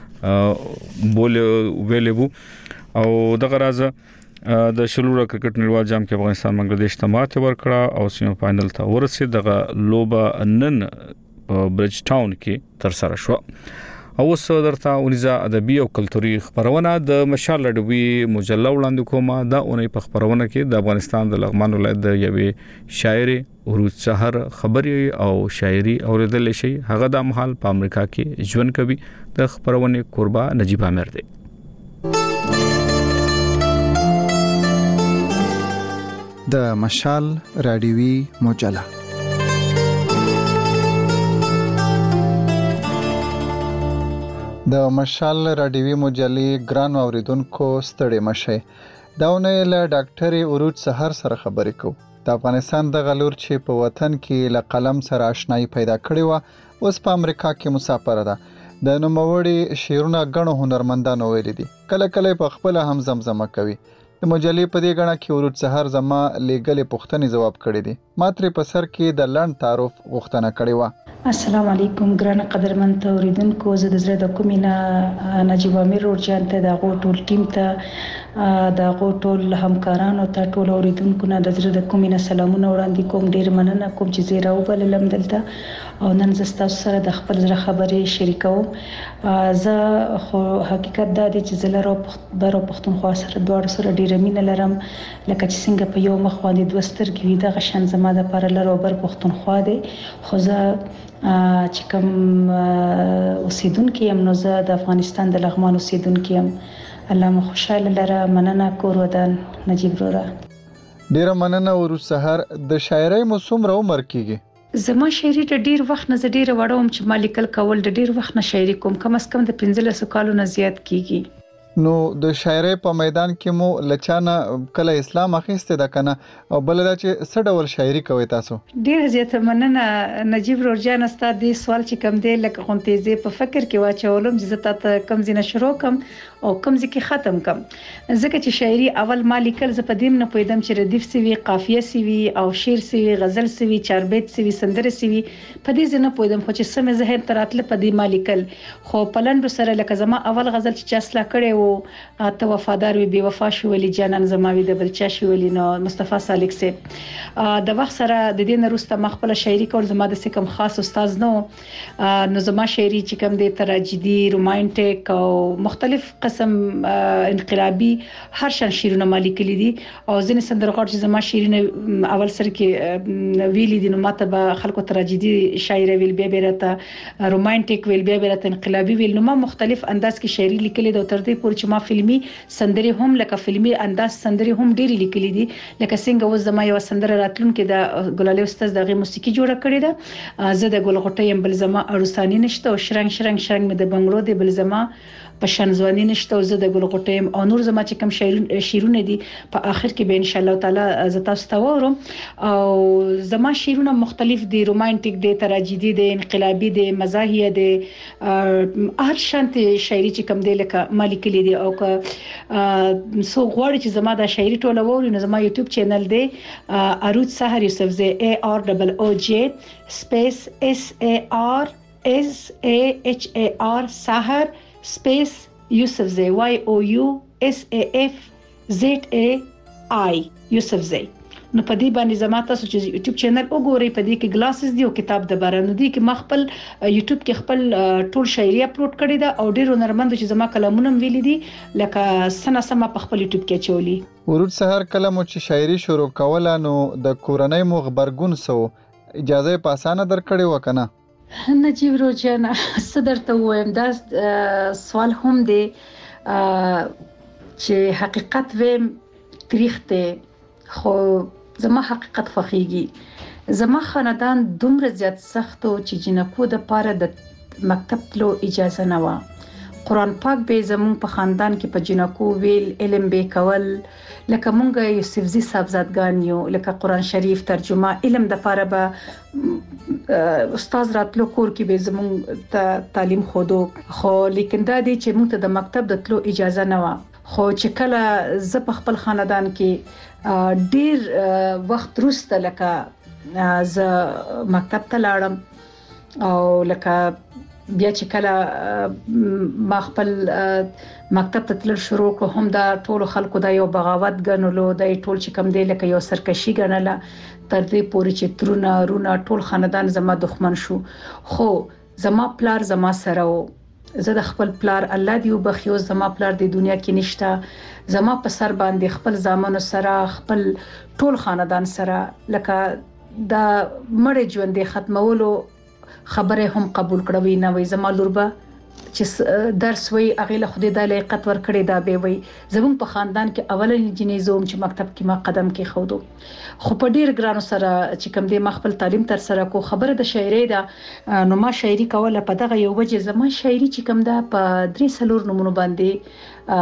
ویلو او دغه راز د شلوره کرکټ نړیوال جام کې افغانستان بنگلاديش ته ماته ورکړه او سیمه فائنل ته ورسید. دغه لوبه نن برج ټاون کې تر سره شو. او اوس درته ونیزه ادبي او کلتوري خبرونه د مشال لډوي مجله وړاندې کومه. دا اونۍ په خبرونه کې د افغانستان د لغمان ولایت د یوې شاعر عروج سحر خبري او شاعري اوریدل شي. هغه د مهال په امریکا کې ژوند کوي. د خبرونه قربا نجیب امیر دی. د مشال رادیوي مجله د مشال رادیوي مجلې ګران اوریدونکو ستړي مشه. دا ونې له ډاکټر عروج سحر سره خبرې کوو. د افغانستان د غلور چې په وطن کې له قلم سره آشنایی پیدا کړې و اوس په امریکا کې مسافر ده. د نوموړي شعرونه غنو هنرمندانو ویلي دي. کله کله په خپل هم زمزمه کوي. د مجلې په دې غڼه کې عروج سحر زما لګلې پوښتنې جواب کړې دي. ماترې په سر کې د لند تعارف غوښتنه کړې و. السلام علیکم ګران قدرمن اوریدونکو. زه د زړه د کومینه نجیب امیر ورجان ته د غوټول ټیم ته د غوټول همکارانو ته ټول اوریدونکو نه د زړه د کومینه سلامونه وړاندې کوم. ډیر مننه کوم چې زه راوبللم دلته او نن زه تاسو سره د خپل زړه خبرې شریکوم. زه خو حقیقت دا دی چې زه له پښتونخوا سره دواړو سره ډیر مینه لرم. لکه چې څنګه په یو مخ باندې دوه سترګې وي دغه شان زما د لپاره لر او بر پښتونخوا دی. خو زه چې کوم اوسیدونکو یم نو زه د افغانستان د لغمان اوسیدونکو یم. الله مو خوشاله لره. مننه کور ودان نجیب وروره. ډیره مننه عروج سحر. د شاعرۍ مو څومره عمر کیږي؟ زما شاعري د ډیر وخت نه زه ډیر وړوم چې ما لیکل کول د ډیر وخت نه شاعري کوم. کم از کم د 15 کالو نه زیات کیږي. نو د شاعرۍ په میدان کې مو لچانه کله اسلام اخیسته ده کنه او بل دا چې څه ډول شاعري کوي تاسو؟ ډیر زیاته مننه نجیب ورجان. استاد دې سوال چې کم دی لکه غونتېزه په فکر کې واچولم چې زه تاسو کم زینه شروع کم او کم ځکه ختم کم. ځکه چې شاعري اول ما لیکل زه په دې نه پوهیدم چې ردیف سوي، قافیه سوي او شعر سوي، غزل سوي، چار بیت سوي، سندره سوي. په دې نه پوهیدم خو چې سم ذهن تراتله په دې ما لیکل. خو پلند سره لکه زما اول غزل چې چاسلا کړي وو ته وفادار وي بي وفا شو ولي جانان زماوي د بلچا شو ولي نو مصطفی سالک سي د وخت سره د دې نرسته مخبل شاعري کول زما د سکم خاص استاد نو زما شاعري چې کوم د تراژیدي رومانټیک او مختلف قسم انقلابي هر شان شعرونه مالي کلی دي او ځینې سندرغاړي چې زما شعرونه اول سر کې ویلي دي نو ماته به خلکو تراژیدي شاعر ویل بیا بیرته رومانټیک ویل بیا بیرته انقلابي ویل نو ما مختلف انداز کې شاعري لیکلې د تر دې پورې چې ما فلمي سندري هم لکه فلمي انداز سندري هم ډېری لیکلې دي لکه څنګه اوس زما یو سندره راتلونکې د ګلالي استاد دغه موسیقي جوړه کړې ده زه د ګلغټي بل زما اړوسانی نشته او شرنګ شرنګ شرنګ مې د بنگلو دی بل زما په شنځواني نشته او زه د ګلغټي او نور زما چې کوم شعرونه دي په اخر کې به ان شاء الله تعالی زه تاسو ته وورم او زما شعرونه مختلف دي رومانټیک دي تراژیدي دي انقلابي دي مزاحیه دي هر شانتي شاعري چې کوم دي لکه مالک لیدي او که سو غواړي چې زما د شاعري ټوله ووري نو زما یوټیوب چینل دی عروض سحر یوسفزی AROOJ سپیس SARSAHAR سحر سپیس یوسفزی YOUSAFZAI یوسفزی نو په دې باندې زما تاسو چې یوټیوب چینل وګورئ په دې کې ګلاسز دی او کتاب د بارانو دی کې مخبل یوټیوب کې خپل ټول شاعري اپلوډ کړی دا او ډیرو نرمند چې زما کلمونه ویلي دي لکه سنا سما په خپل یوټیوب کې چولی ورود سحر کلم چې شاعري شروع کوله نو د کورنۍ مو خبرګون سو اجازه پاسانه درکړې وکنه نجیب روجانا صدر ته وایم دا سوال هم دی چې حقیقت ویم تاریخ ته خو زما حقیقت خوخیږي زما خاندان دومره زیات سخت او چې جنکو د پاره د مکتب تلو اجازه نه و قرآن پاک به زمون په خاندان کې په جنکو ویل علم به کول لکه مونږ یوسفزی صاحبزادګان یو لکه قرآن شریف ترجمه علم د پاره به استاد راتلو کور کې به زمون ته تعلیم خودو خو لیکن دا دی چې مونږ ته د مکتب د تلو اجازه نه و خو چې کله ز په خپل خاندان کې ډیر وخت وروسته لکه ز مکتب ته لاړم او لکه بیا چې کله ما خپل مکتب ته تلل شروع کړ هم دا ټول خلکو دا یو بغاوت ګڼلو دا ټول چې کم دی لکه یو سرکشي ګڼله تر دې پورې چې ترونه رونه ټول خاندان زما دښمن شو خو زما پلار زما سره و زه د خپل پلار الله دی وبخیو زما پلار د دنیا کې نشته زما په سر باندې خپل زامنو سره خپل ټول خاندان سره لکه دا مړ ژوند ختمولو خبره هم قبول کړوي نه وي زما لوربه چې درس وی اغه له خدای د لیاقت ور کړی دا به وي زمون په خاندان کې اولنی جنې زوم چې مکتب کې ما قدم کې خودو خو په ډیر ګرانو سره چې کوم د خپل تعلیم تر سره کو خبره د شاعري دا نو ما شاعري کوله په دغه یو وجه زما شاعري چې کوم دا په 3 سلور نمونه باندې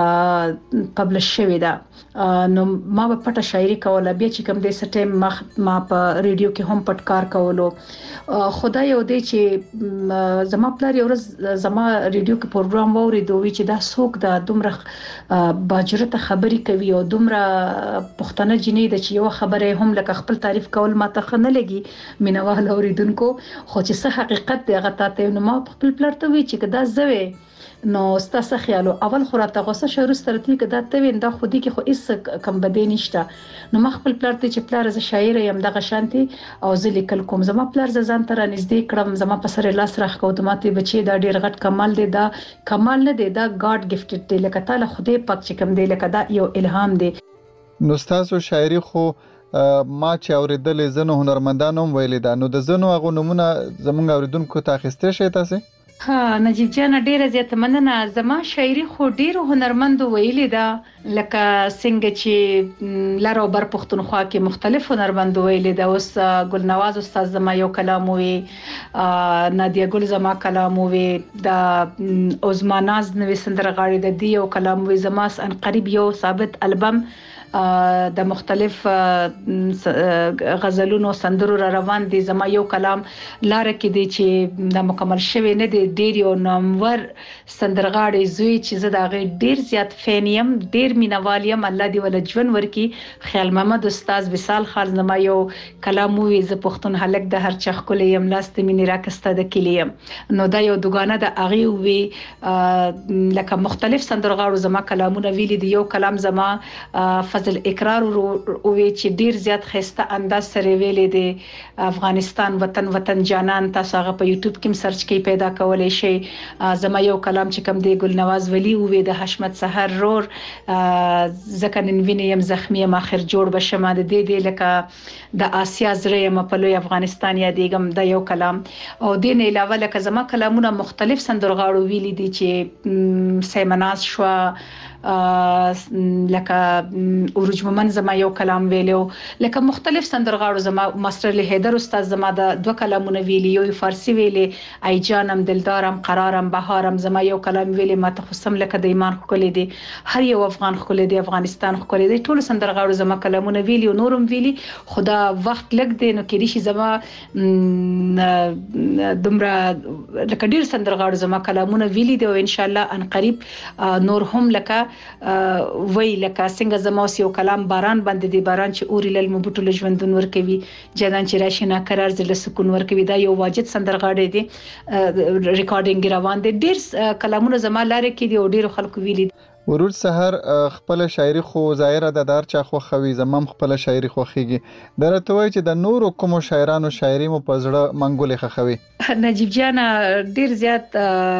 پبلش شوی دا نو ما په پټه شاعري کوله بیا چې کوم د سټیم ما په ریډیو کې هم پټکار کولو خدای یو دی چې زما پلار یو ورځ زما ریډیو کې پروګرام ووري دوی چې دا څوک دا دومره باجرته خبري کوي او دومره پښتنه جنې د چې یو خبره هم لکه خپل تعریف کول ماته خنه لګي مینوال اوریدونکو خو چې څه حقیقت دی هغه ته نو ما خپل پلار ته وی چې دا زوي نو ستاسو خیالو اول خراته غوسه شروع سترتی کې دا ته ویندا خودي کې خو هیڅ کم بده نشته نو ما خپل پلار ته چې پلار ز شاعر یم دغه شانتي او زه لیکل کوم زما پلار ز ځان تر نږدې کړم زما په سر لاس راخ کو ته بچي دا ډیر غټ کمال دی دا کمال نه دی دا ګاډ گیفټډ دی لکه تعالی خدای پاک چې کوم دی لکه دا یو الهام دی نو تاسو شاعري خو ما چې اوریدل زنه هنرمندانو ویل دا نو د زنه غو نمونه زمونږ اوریدونکو ته اخیسته شي تاسو ها نجیب جان ډیره زیاته مننه زما شاعري خو ډیرو هنرمندو ویلي دا لکه څنګه چې لارو بر پښتونخوا کې مختلف هنرمندو ویلي دا اوس ګلنواز استاد زما یو کلام وی نادیا ګل زما کلام وی دا عظماناز نوې سندرغاړي د دی یو کلام وی زما ان قریب یو ثابت البم د مختلف غزلونو سندرو را روان دي. زما یو کلام لار کې دي چې د مکمل شوی نه دي. ډیر یو نامور سندرغاړي زوی چې زه دا غي ډیر زیات فینیم، ډیر مینوالیم. الله دی ول ژوند ورکی. خیال محمد استاد وصال خان زما یو کلام وی ز پښتون هلک د هر چا خپل یم لاست مینی راکسته د کلیم. نو دا یو دغانه د اغي وی لکه مختلف سندرغاړو زما کلامونه ویلي دي. یو کلام زما فضل اقرار وی چې ډیر زیات خسته انداز سره ویلې دي. افغانستان وطن جانان، تاسو هغه په یوټیوب کې سرچ کې پیدا کولای شئ. زما یو کلام چې کوم دی ګل نواز ولی وی د حشمت سحر رور زکه نن وینم زخمی ما اخر جوړ بشم د دې لکه د آسیا زره م په لوی افغانستان یادېږم. د یو کلام او د نه علاوه لکه زما کلامونه مختلف سندرغاړو ویلي دي چې سیمناز شو، لکه اوروج مومن زما یو کلام ویلو. لکه مختلف سندرغاړو زما ماستر له حیدر استاد زما د دوه کلامونه ویلي. یو فارسی ویلي ای جانم دلدارم قرارم بهارم، زما یو کلام ویلي ماته خصم لکه د ایمان خولې دي، هر یو افغان خولې دي، افغانستان خولې دي. ټول سندرغاړو زما کلامونه ویلي او نورم ویلي. خدا وخت لګ دی نو کې شي زما دمره لکه ډیر سندرغاړو زما کلامونه ویلي دي او ان شاء الله ان قریب نور هم لکه وی لکه څنګه زما یو کلام باران باندې دی، باران چې اوري لل مبټو لژوندون ور کوي، جدان چې راشي نه قرار زل سکون ور کوي. دا یو واجد سندرغاړي دي، ریکارډینګ روان دي. ډیر کلامونه زما لاره کې دي او ډیر خلکو ویلي دي. ورور سحر خپل شاعري خو ظاهره د دار چا خو خوي، زمم خپل شاعري خو خيږي. درته وای چې د نورو کوم شاعرانو شاعري مو پزړه منګولې خوي. نجیب جان ډیر زیات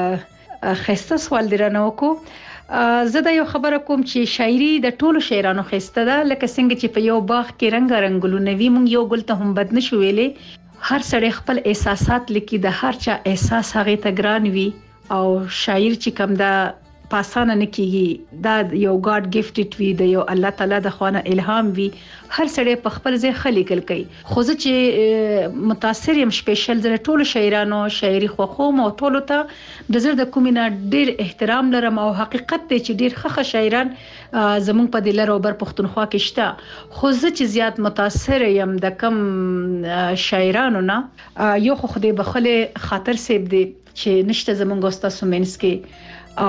خسته سوال درنه وکړو. زه دا یو خبره کوم چې شاعري د ټولو شاعرانو خسته ده. لکه څنګه چې په یو باغ کې رنگ ګلونه وي، مونږ یو ګل ته هم بد نشو ویلې. هر سړی خپل احساسات لیکي، د هر چا احساس هغه ته ګران وي او شاعر چې کوم دا پاسانه نکېږي، دا یو ګاډ گیفټډ وی، د یو الله تعالی د خوانه الهام وی. هر سړی په خپل ځای خلیکل کوي. خو زه چې متاثر يم سپیشل زره ټول شاعرانو شاعري خو خو مو ټول ته د زړه د کومینه ډیر احترام لرم او حقیقت ته چې ډیر ښه شاعران زمونږ په دلر او بر پښتونخوا کې شته. خو زه چې زیات متاثر يم د کم شاعرانو نه یو خو خدای بخله خاطر سیب دی چې نشته زمونږ استاد سومنس کې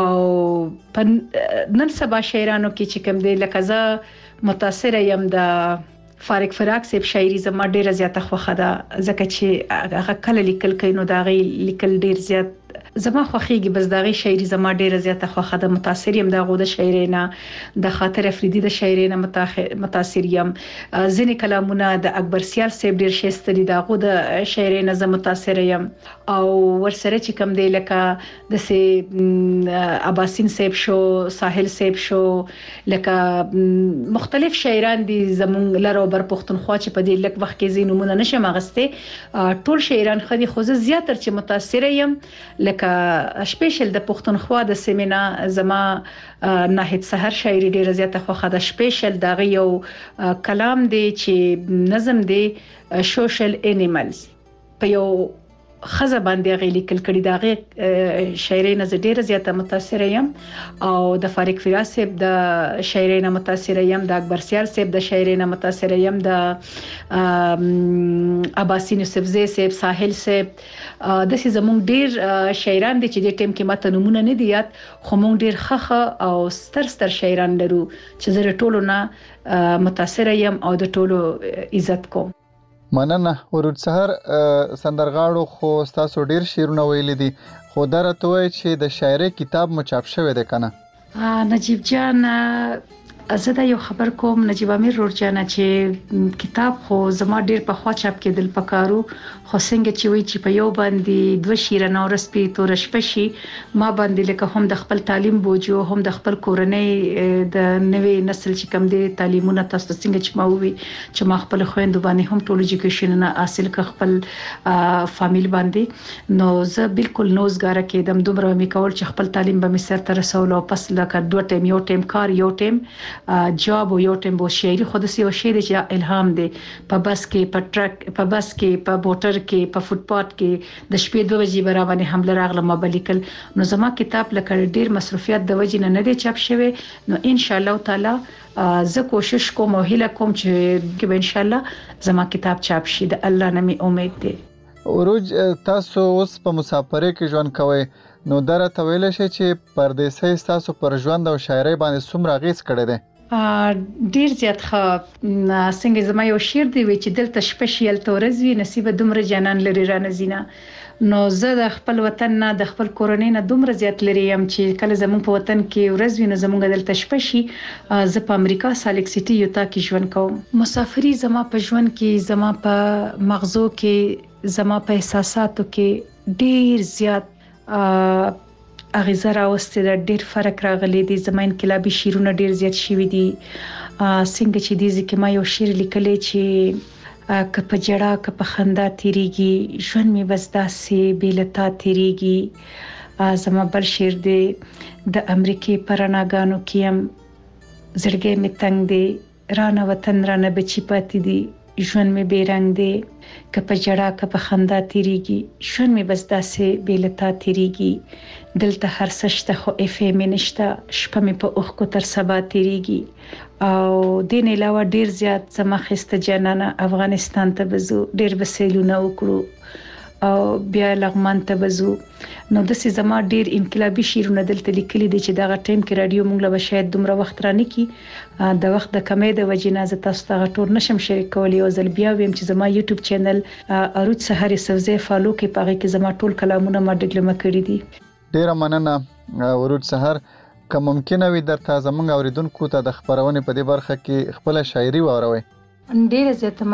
او نن سبا شاعرانو کې چې کوم دی لکه زه متاثر یم د فارق فراق سیب شاعري زما ډیره زیاته خوخه ده، ځکه چې هغه کله لیکل کوي نو دا غي لیکل ډیر زیات زما خوخيږي. بس دا غي شاعري زما ډیره زیاته خوخه ده. متاثر یم د غوډه شاعرینا، د خاطر افریدي د شاعرینا متاثر یم. ځینې کلامونه د اکبر سیال سیب ډیر شېست دي، د غوډه شاعرینا زما متاثر یم. او ورسره چې کوم دی لکه د سي عباسین سیب شو، ساحل سیب شو، لکه مختلف شاعران دي زمونږ لره بر پښتونخوا چې په دې لک وخت کې زینومونه نشم اغسته. ټول شاعران خدي خو زه زیاتره چې متاثر یم لکه سپیشل د پښتونخوا د سیمینا زما ناهید سحر شاعري ډیره زیاته خوخه ده. سپیشل دا یو کلام دی چې نظم دی سوشل انیملز په یو خزه باندې غي لیکل کړي. دا غي شاعري نه ډیره زیاته متاثر یم او د فارق فراق سیب د شاعري نه متاثر یم، د اکبر سیال سیب د شاعري نه متاثر یم، د عباسین یوسفزی سیب، ساحل سیب. د سي زمونږ ډیر شاعران دي چې د ټیم کې ماته نمونه نه دي یاد، خو مونږ ډیر خخه او ستر شاعران لرو چې زه ټولو نه متاثر یم او د ټولو عزت کوم. مننه. ورور سحر سندرغاړو خو تاسو ډیر شعرونه ویل دي، خو درته وای چې د شاعري کتاب مو چاپ شوی دی کنه؟ نجیب جان زه دا یو خبر کوم نجیب امیر رور جان چې کتاب خو زما ډیر په خوا چاپ کېدل پکارو، خو څنګه چې وی چې په یو باندې دوه شیرانه ورسپی تور شپشي ما باندې لکه هم د خپل تعلیم بوجو، هم د خپل کورنۍ د نوې نسل چې کم دي تعلیمونه تاسو څنګه چې ما وی چې ما خپل خويندو باندې هم ټول ایجوکیشن نه حاصل ک خپل فامیل باندې، نو زه بالکل نوزګاره کېدم. دومره مې کول چې خپل تعلیم به مې سر ته رسول او پس لکه دوه ټیم یو ټیم کار یو ټیم جواب یو ټیم بو شاعري خود سي او شعر چې الهام دی په بس کې په ټرک په بس کې په موټر کې په فوټپات کې د شپې 2 بجې برابر حمله راغله مبلیکل نو زما کتاب لکه ډیر مصرفيات د وجې نه دی چاپ شوی نو ان شاء الله تعالی زه کوشش کوم او هیله کوم چې ان شاء الله زما کتاب چاپ شي د الله نه می امید دی اوروج تاسو اوس په مسافرۍ کې ژوند کوئ نو درته ویل شي چې پردیسي تاسو پر ژوند او شاعرۍ باندې څومره اغیز کړی دی ډیر زیات څنګه زما یو شعر دی چې دلته شپشیل تورزوي نصیب دومره جانان لري را نزینه نو زه د خپل وطن نه د خپل کورنۍ نه دومره زیات لري يم چې کله زموږ په وطن کې ورځ وینو زموږ دلته شپشي زه په امریکا سالک سټي یوتا کې ژوند کوم مسافري زما په ژوند کې زما په مغزو کې زما په احساساتو کې ډیر زیات اغیزه راوستي د ډیر فرق راغلي دي زما انقلابي شیرونه ډیر زیات شوي دي څنګه چې دي ځکه ما یو شعر لیکلی چې که په جړه که په خندا تیریږي ژوند می بس داسې بیلتا تیریږي زما بل شعر دی د امریکای پرناګانو کیم زړګي می تنگ دی رانه وطن رانه بچی پاتې دي ژوند می بیرنګ دی که په جړه که په خندا تیریږي ژوند می بس داسې بیلتا تیریږي دلته هر سشته خو افهم نشته شپه می په اوخ کو تر سبا تیریږي او دین علاوه ډیر زیات زما خسته جانانه افغانستان ته بزو ډیر بسیلونه وکړو او بیا لغمان ته بزو نو د سي زما ډیر انقلابي شیرونه دلته لیکلي دي چې دا ټیم کې رادیو مونږ له شاید دومره وخت رانه کی د وخت د کمې د وجې نه تاسو ته ټول نشم شریک کولی او زل بیا ویم چې زما یوټیوب چینل اروج سحر سوزه فالو کې پاره کې زما ټول کلامونه ما ډګلمه کړی دي ډیر مننه اروج سحر که ممکنه وي درته زموږ اوریدونکو ته د خبرونې په دې برخه کې خپل شاعري واوروي ډیر زیات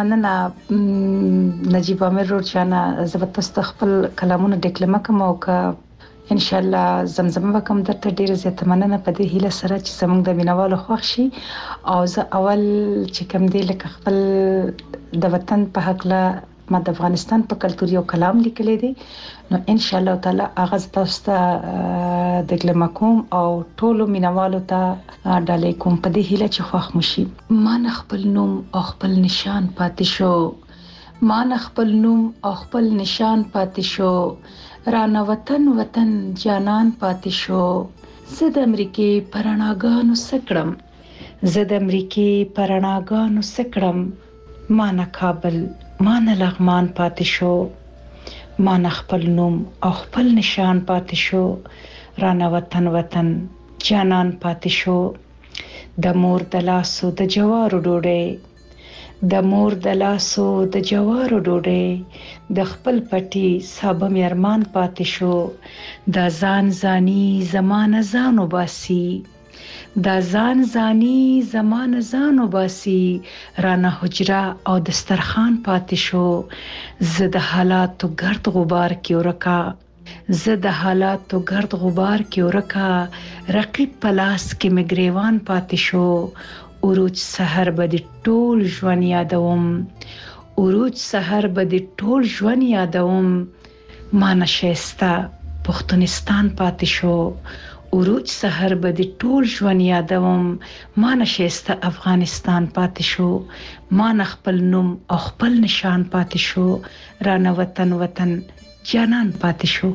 مننه نجیب امیر روچانه زبر تاسو خپل کلامونه ډګلمه کوم او که ان شاء الله زمزمه وکم درته ډیر زیات مننه په دې هیله سره چې زموږ د مینوالو خوښ شي او زه اول چې کوم دی لکه خپل د وطن په حق لا ما د افغانستان په کلتوري او کلام لیکلي دي نو ان شاء الله تعالی اغاز تاسو ته د ګلمکوم او ټولو مینوالو ته ډالې کوم په دې هیله چې خوښ مشي ما نه خپل نوم او خپل نشان پاتې شو ما نه خپل نوم او خپل نشان پاتې شو رانه وطن جانان پاتې شو زه د امریکای پرناګانو سکړم زه د امریکای پرناګانو سکړم ما نه کابل ما نه لغمان پاتې شو ما نه خپل نوم او خپل نشان پاتې شو رانه وطن جانان پاتې شو د مور د لاسو د جوارو ډوډۍ د مور د لاسو د جوارو ډوډۍ د خپل پټي صاحب میرمان پاتې شو د ځان زمانه ځانو باسي دا ځان زمانه ځانو باسي رانه حجره او دسترخوان پاتې شو زه د حالاتو ګرد غبار کې ورکا زه د حالاتو ګرد غبار کې ورکا رقیب پلاس کې مګریوان پاتې شو اوروج سحر به د ټول ژوند یادوم اوروج سحر به د ټول ژوند یادوم ما نشسته پښتونستان پاتې شو اوروج سحر به د ټول ژوند یادوم ما نشسته افغانستان پاتې شو ما نه خپل نوم او خپل نشان پاتې شو رانه وطن جانان پاتې شو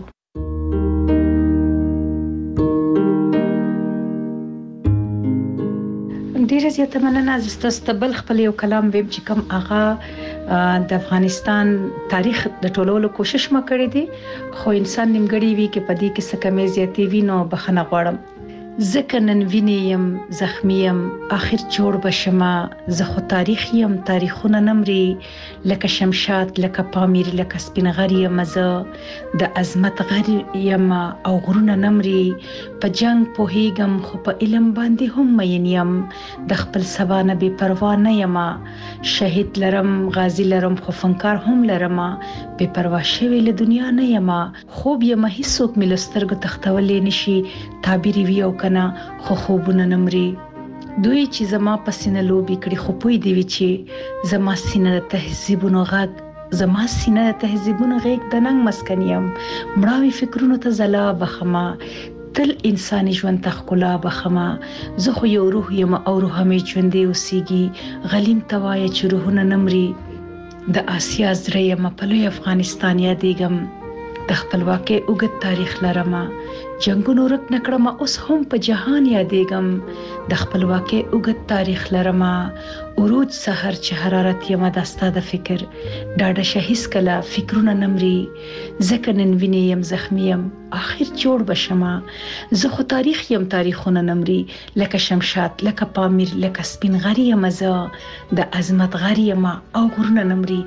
ډیره زیاته مننه زستاسو ته بل خپل یو کلام ویم چې کوم هغه د افغانستان تاریخ د ټولولو کوشش ما کړې دي خو انسان نیمګړی وی کې پدې کې څه کمې زیاتې وی نو بخنه غواړم ځکه نن وینم زخمی يم اخر جوړ بشما زه خو تاریخ يم تاریخونه نمري لکه شمشاد لکه پامیر لکه سپینغری مزه د عظمت غر يم او غرونه نمري په جنگ پوهیږم خو په علم باندې هم مین يم د خپل سبا نه بي پروا نه يم شهید لرم غازی لرم خو فنکار هم لرم بي پروا شوی له دنیا نه يم خوب يم هیڅوک ملسترګو تختولې نشي تعبیر وی او کنه خو خوبونه نمري دوی چې زما پسینه لوبي کړي خو پوي دی چې زما سینه د تهذیبونو غږ زما سینه د تهذیبونو غږ د ننګ مسکنیم مړاوي فکرونو ته زلا بخما تل انساني ژوند ته ښکلا بخمه. زه خو یو روح یم او روح مې ژوندی اوسیږي. غلیم ته وایه چې روحونه نه مري. د آسیا زړه یم په لوی افغانستان یادېږم. د خپلواکۍ اوږد تاریخ لرمه. جنګونو ورک نه کړمه اوس هم په جهان یادېږم. د خپلواکۍ اوږد تاریخ لرمه. عروج سحر چې حرارت یمه دا ستا د فکر. ډاډه شه هېڅکله فکرونه نه مري. ځکه نن وینې یم زخمي یم آخر جوړ به شمه. زه خو تاریخ یم تاریخونه نه مري. لکه شمشاد لکه پامیر لکه سپین غر یمه زه. د عظمت غر یمه او غرونه نه مري.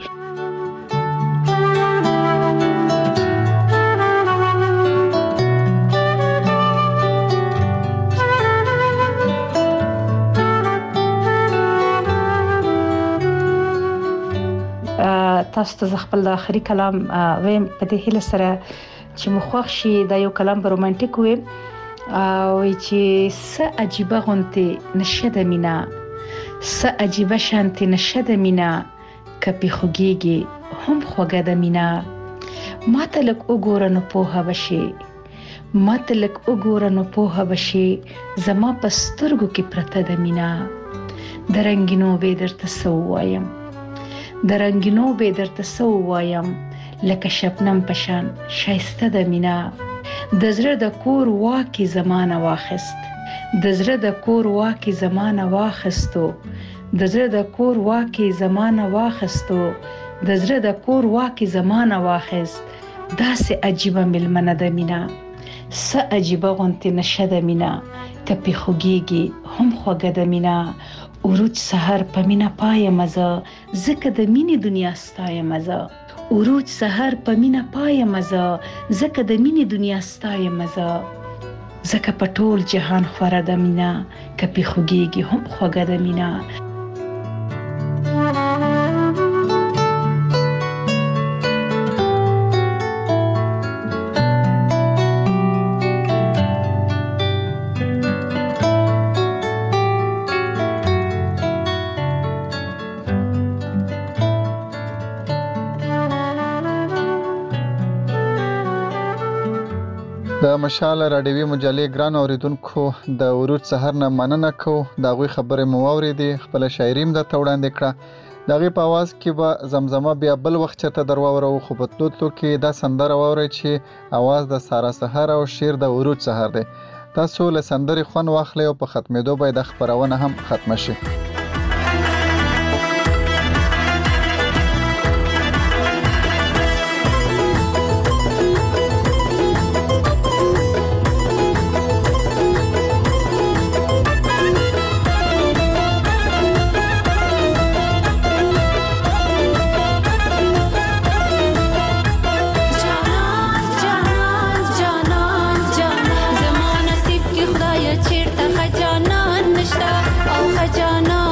تاسو ته خپل د اخري کلام ویم په دې هیله سره چې مخوښ شي. دا یو کلام به رومانټیک وي او چې څه عجیبه غونتې نشه د مینا، څه عجیبه شانتې نشه د مینا، که پې خوږیږي هم خوږه د مینا. ما ته لږ وګوره نو پوهه به شي، ما ته لږ وګوره نو پوهه به شي، زما په سترګو کې پرته د مینا. د رنګینو به درته څه ووایم، د رنگینو به درته څه ووایم، لکه شبنم په شان ښایسته د مینا. د زړه د کور واکې زمانه واخیست، د زړه د کور واکې زمانه واخیستو، د زړه د کور واکې زمانه واخیستو، د زړه د کور واکې زمانه واخیست. داسې عجیبه مېلمنه د مینا، څه عجیبه غونتې نشه د مینا، که پې خوږیږي هم خوږه د مینا. عروج سحر په مینا پایم زه، ځکه د مینې دنیا ستایم زه. عروج سحر په مینا پایم زه، ځکه د مینې دنیا ستایم زه. ځکه په ټول جهان خوره د مینا، که پې خوږیږي هم خوږه د مینا. د مشال راډیوي مجلې ګران اوریدونکو د عروج سحر نه مننه کوو. د هغوی خبرې مو واورېدې، خپله شاعري هم درته وړاندې کړه. د هغې په اواز کې به زمزمه بیا بل وخت چېرته در واورو، خو په تلو تلو کې دا سندره واورئ چې اواز د سارا سحر او شعر د عروج سحر دی. تاسو له سندرې خوند واخلئ او په ختمېدو به د خپرونه هم ختمه شي. زما نصیب کې خدای چیرته خجانان نشته او خجانان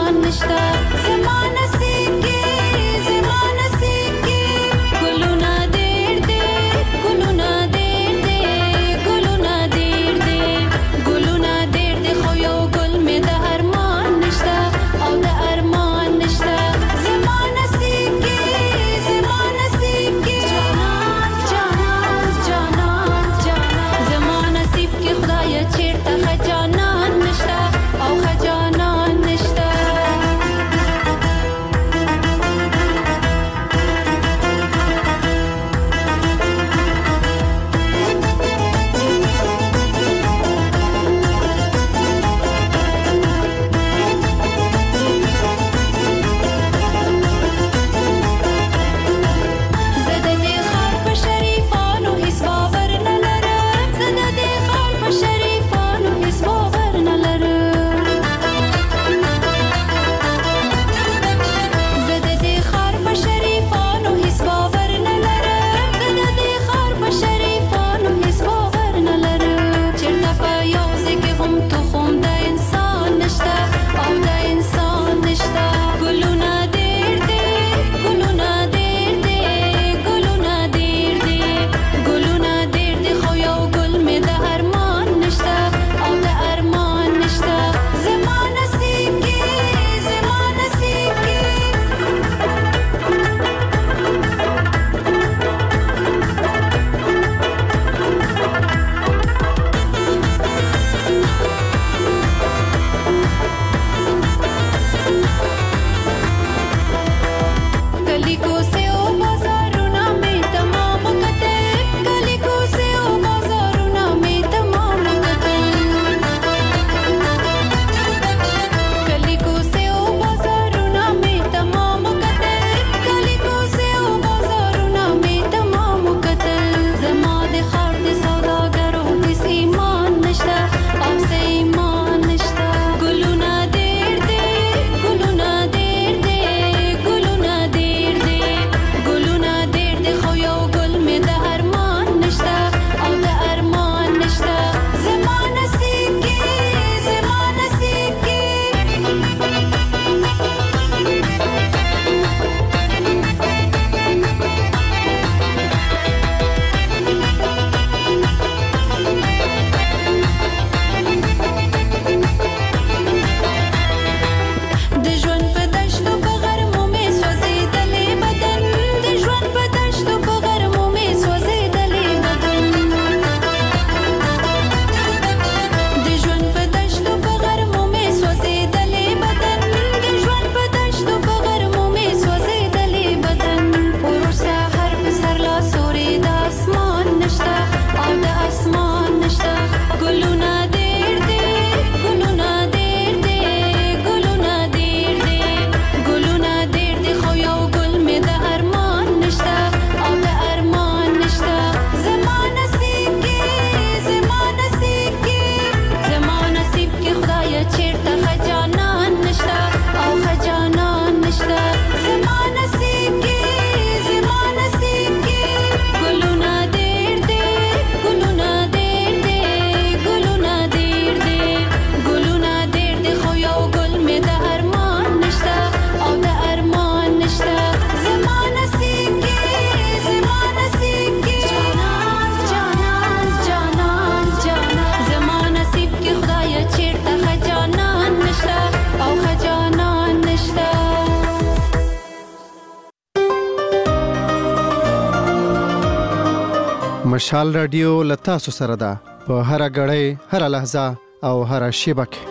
مشال رادیو لتا سره ده په هر غړې هر لحظه او هر شیبه کې.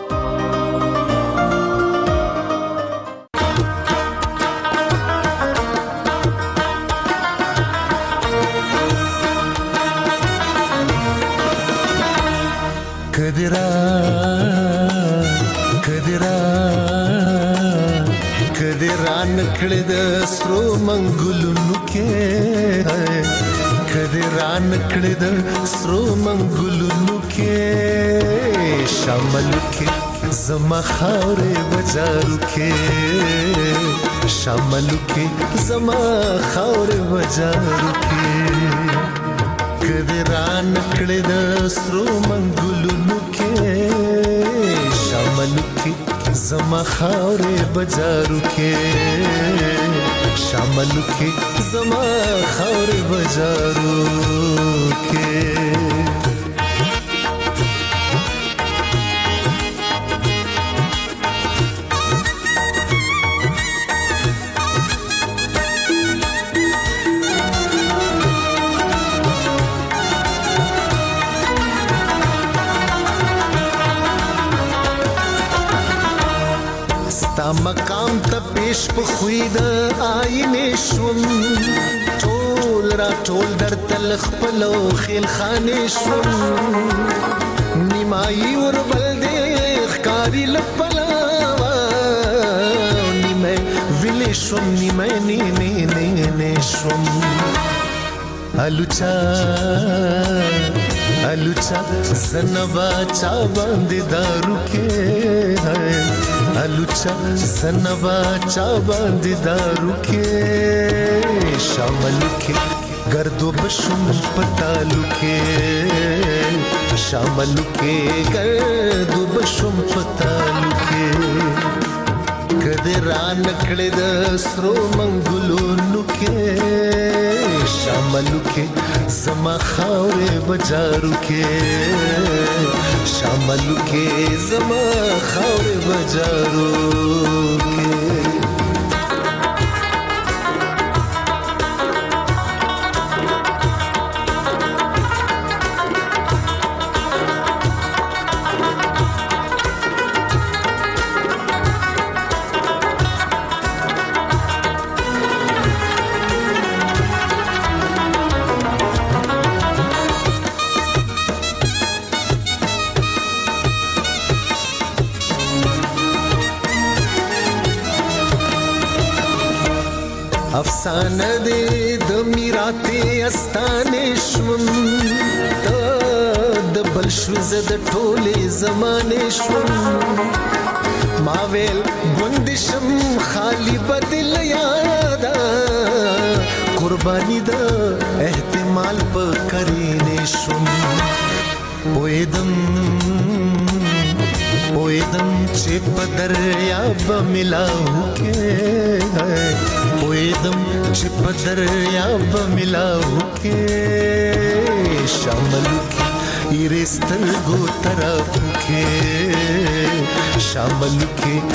کدران کړه د سرو منګلونو کې کدران کړه د سرو منګلونو کې شامل کې زما خاورې بازارو کې شامل کې زما خاورې بازارو کې کدران کړه د سرو منګلونو کې شامل کې زما خاورې بازارو کې شامل کې زما خاورې بازارو کې. ستا مقام ته پیش په خوی د آینې شوم ټول را ټول در تل خپلو خیل خانې شوم نیمایي وربل دې ښکاري لپلاوه نیمه ویلې شوم نیمه نه شوم الوچا زنبا چا باندې دارو کې الوچا زنبا چا باندې دارو کې شامل کې گردو بشم پتالو کې شامل کې گردو بشم پتالو کې کدران کړه د سرو منګلونو کې شامل کې زما خاورې بازارو کې شامل کې زما خاورې بازارو کې. افسانه دې د میراته استانې شوم د بل شو زه د ټولې زمانې شوم ما ویل ګوندشم خالی بدل یادا قرباني د احتمال په کرینې شوم پویدم چې په دریاب ملاو کې پویدم چې په دریاب ملاو کې شامل کې ایرستل گو طرف کې شامل کې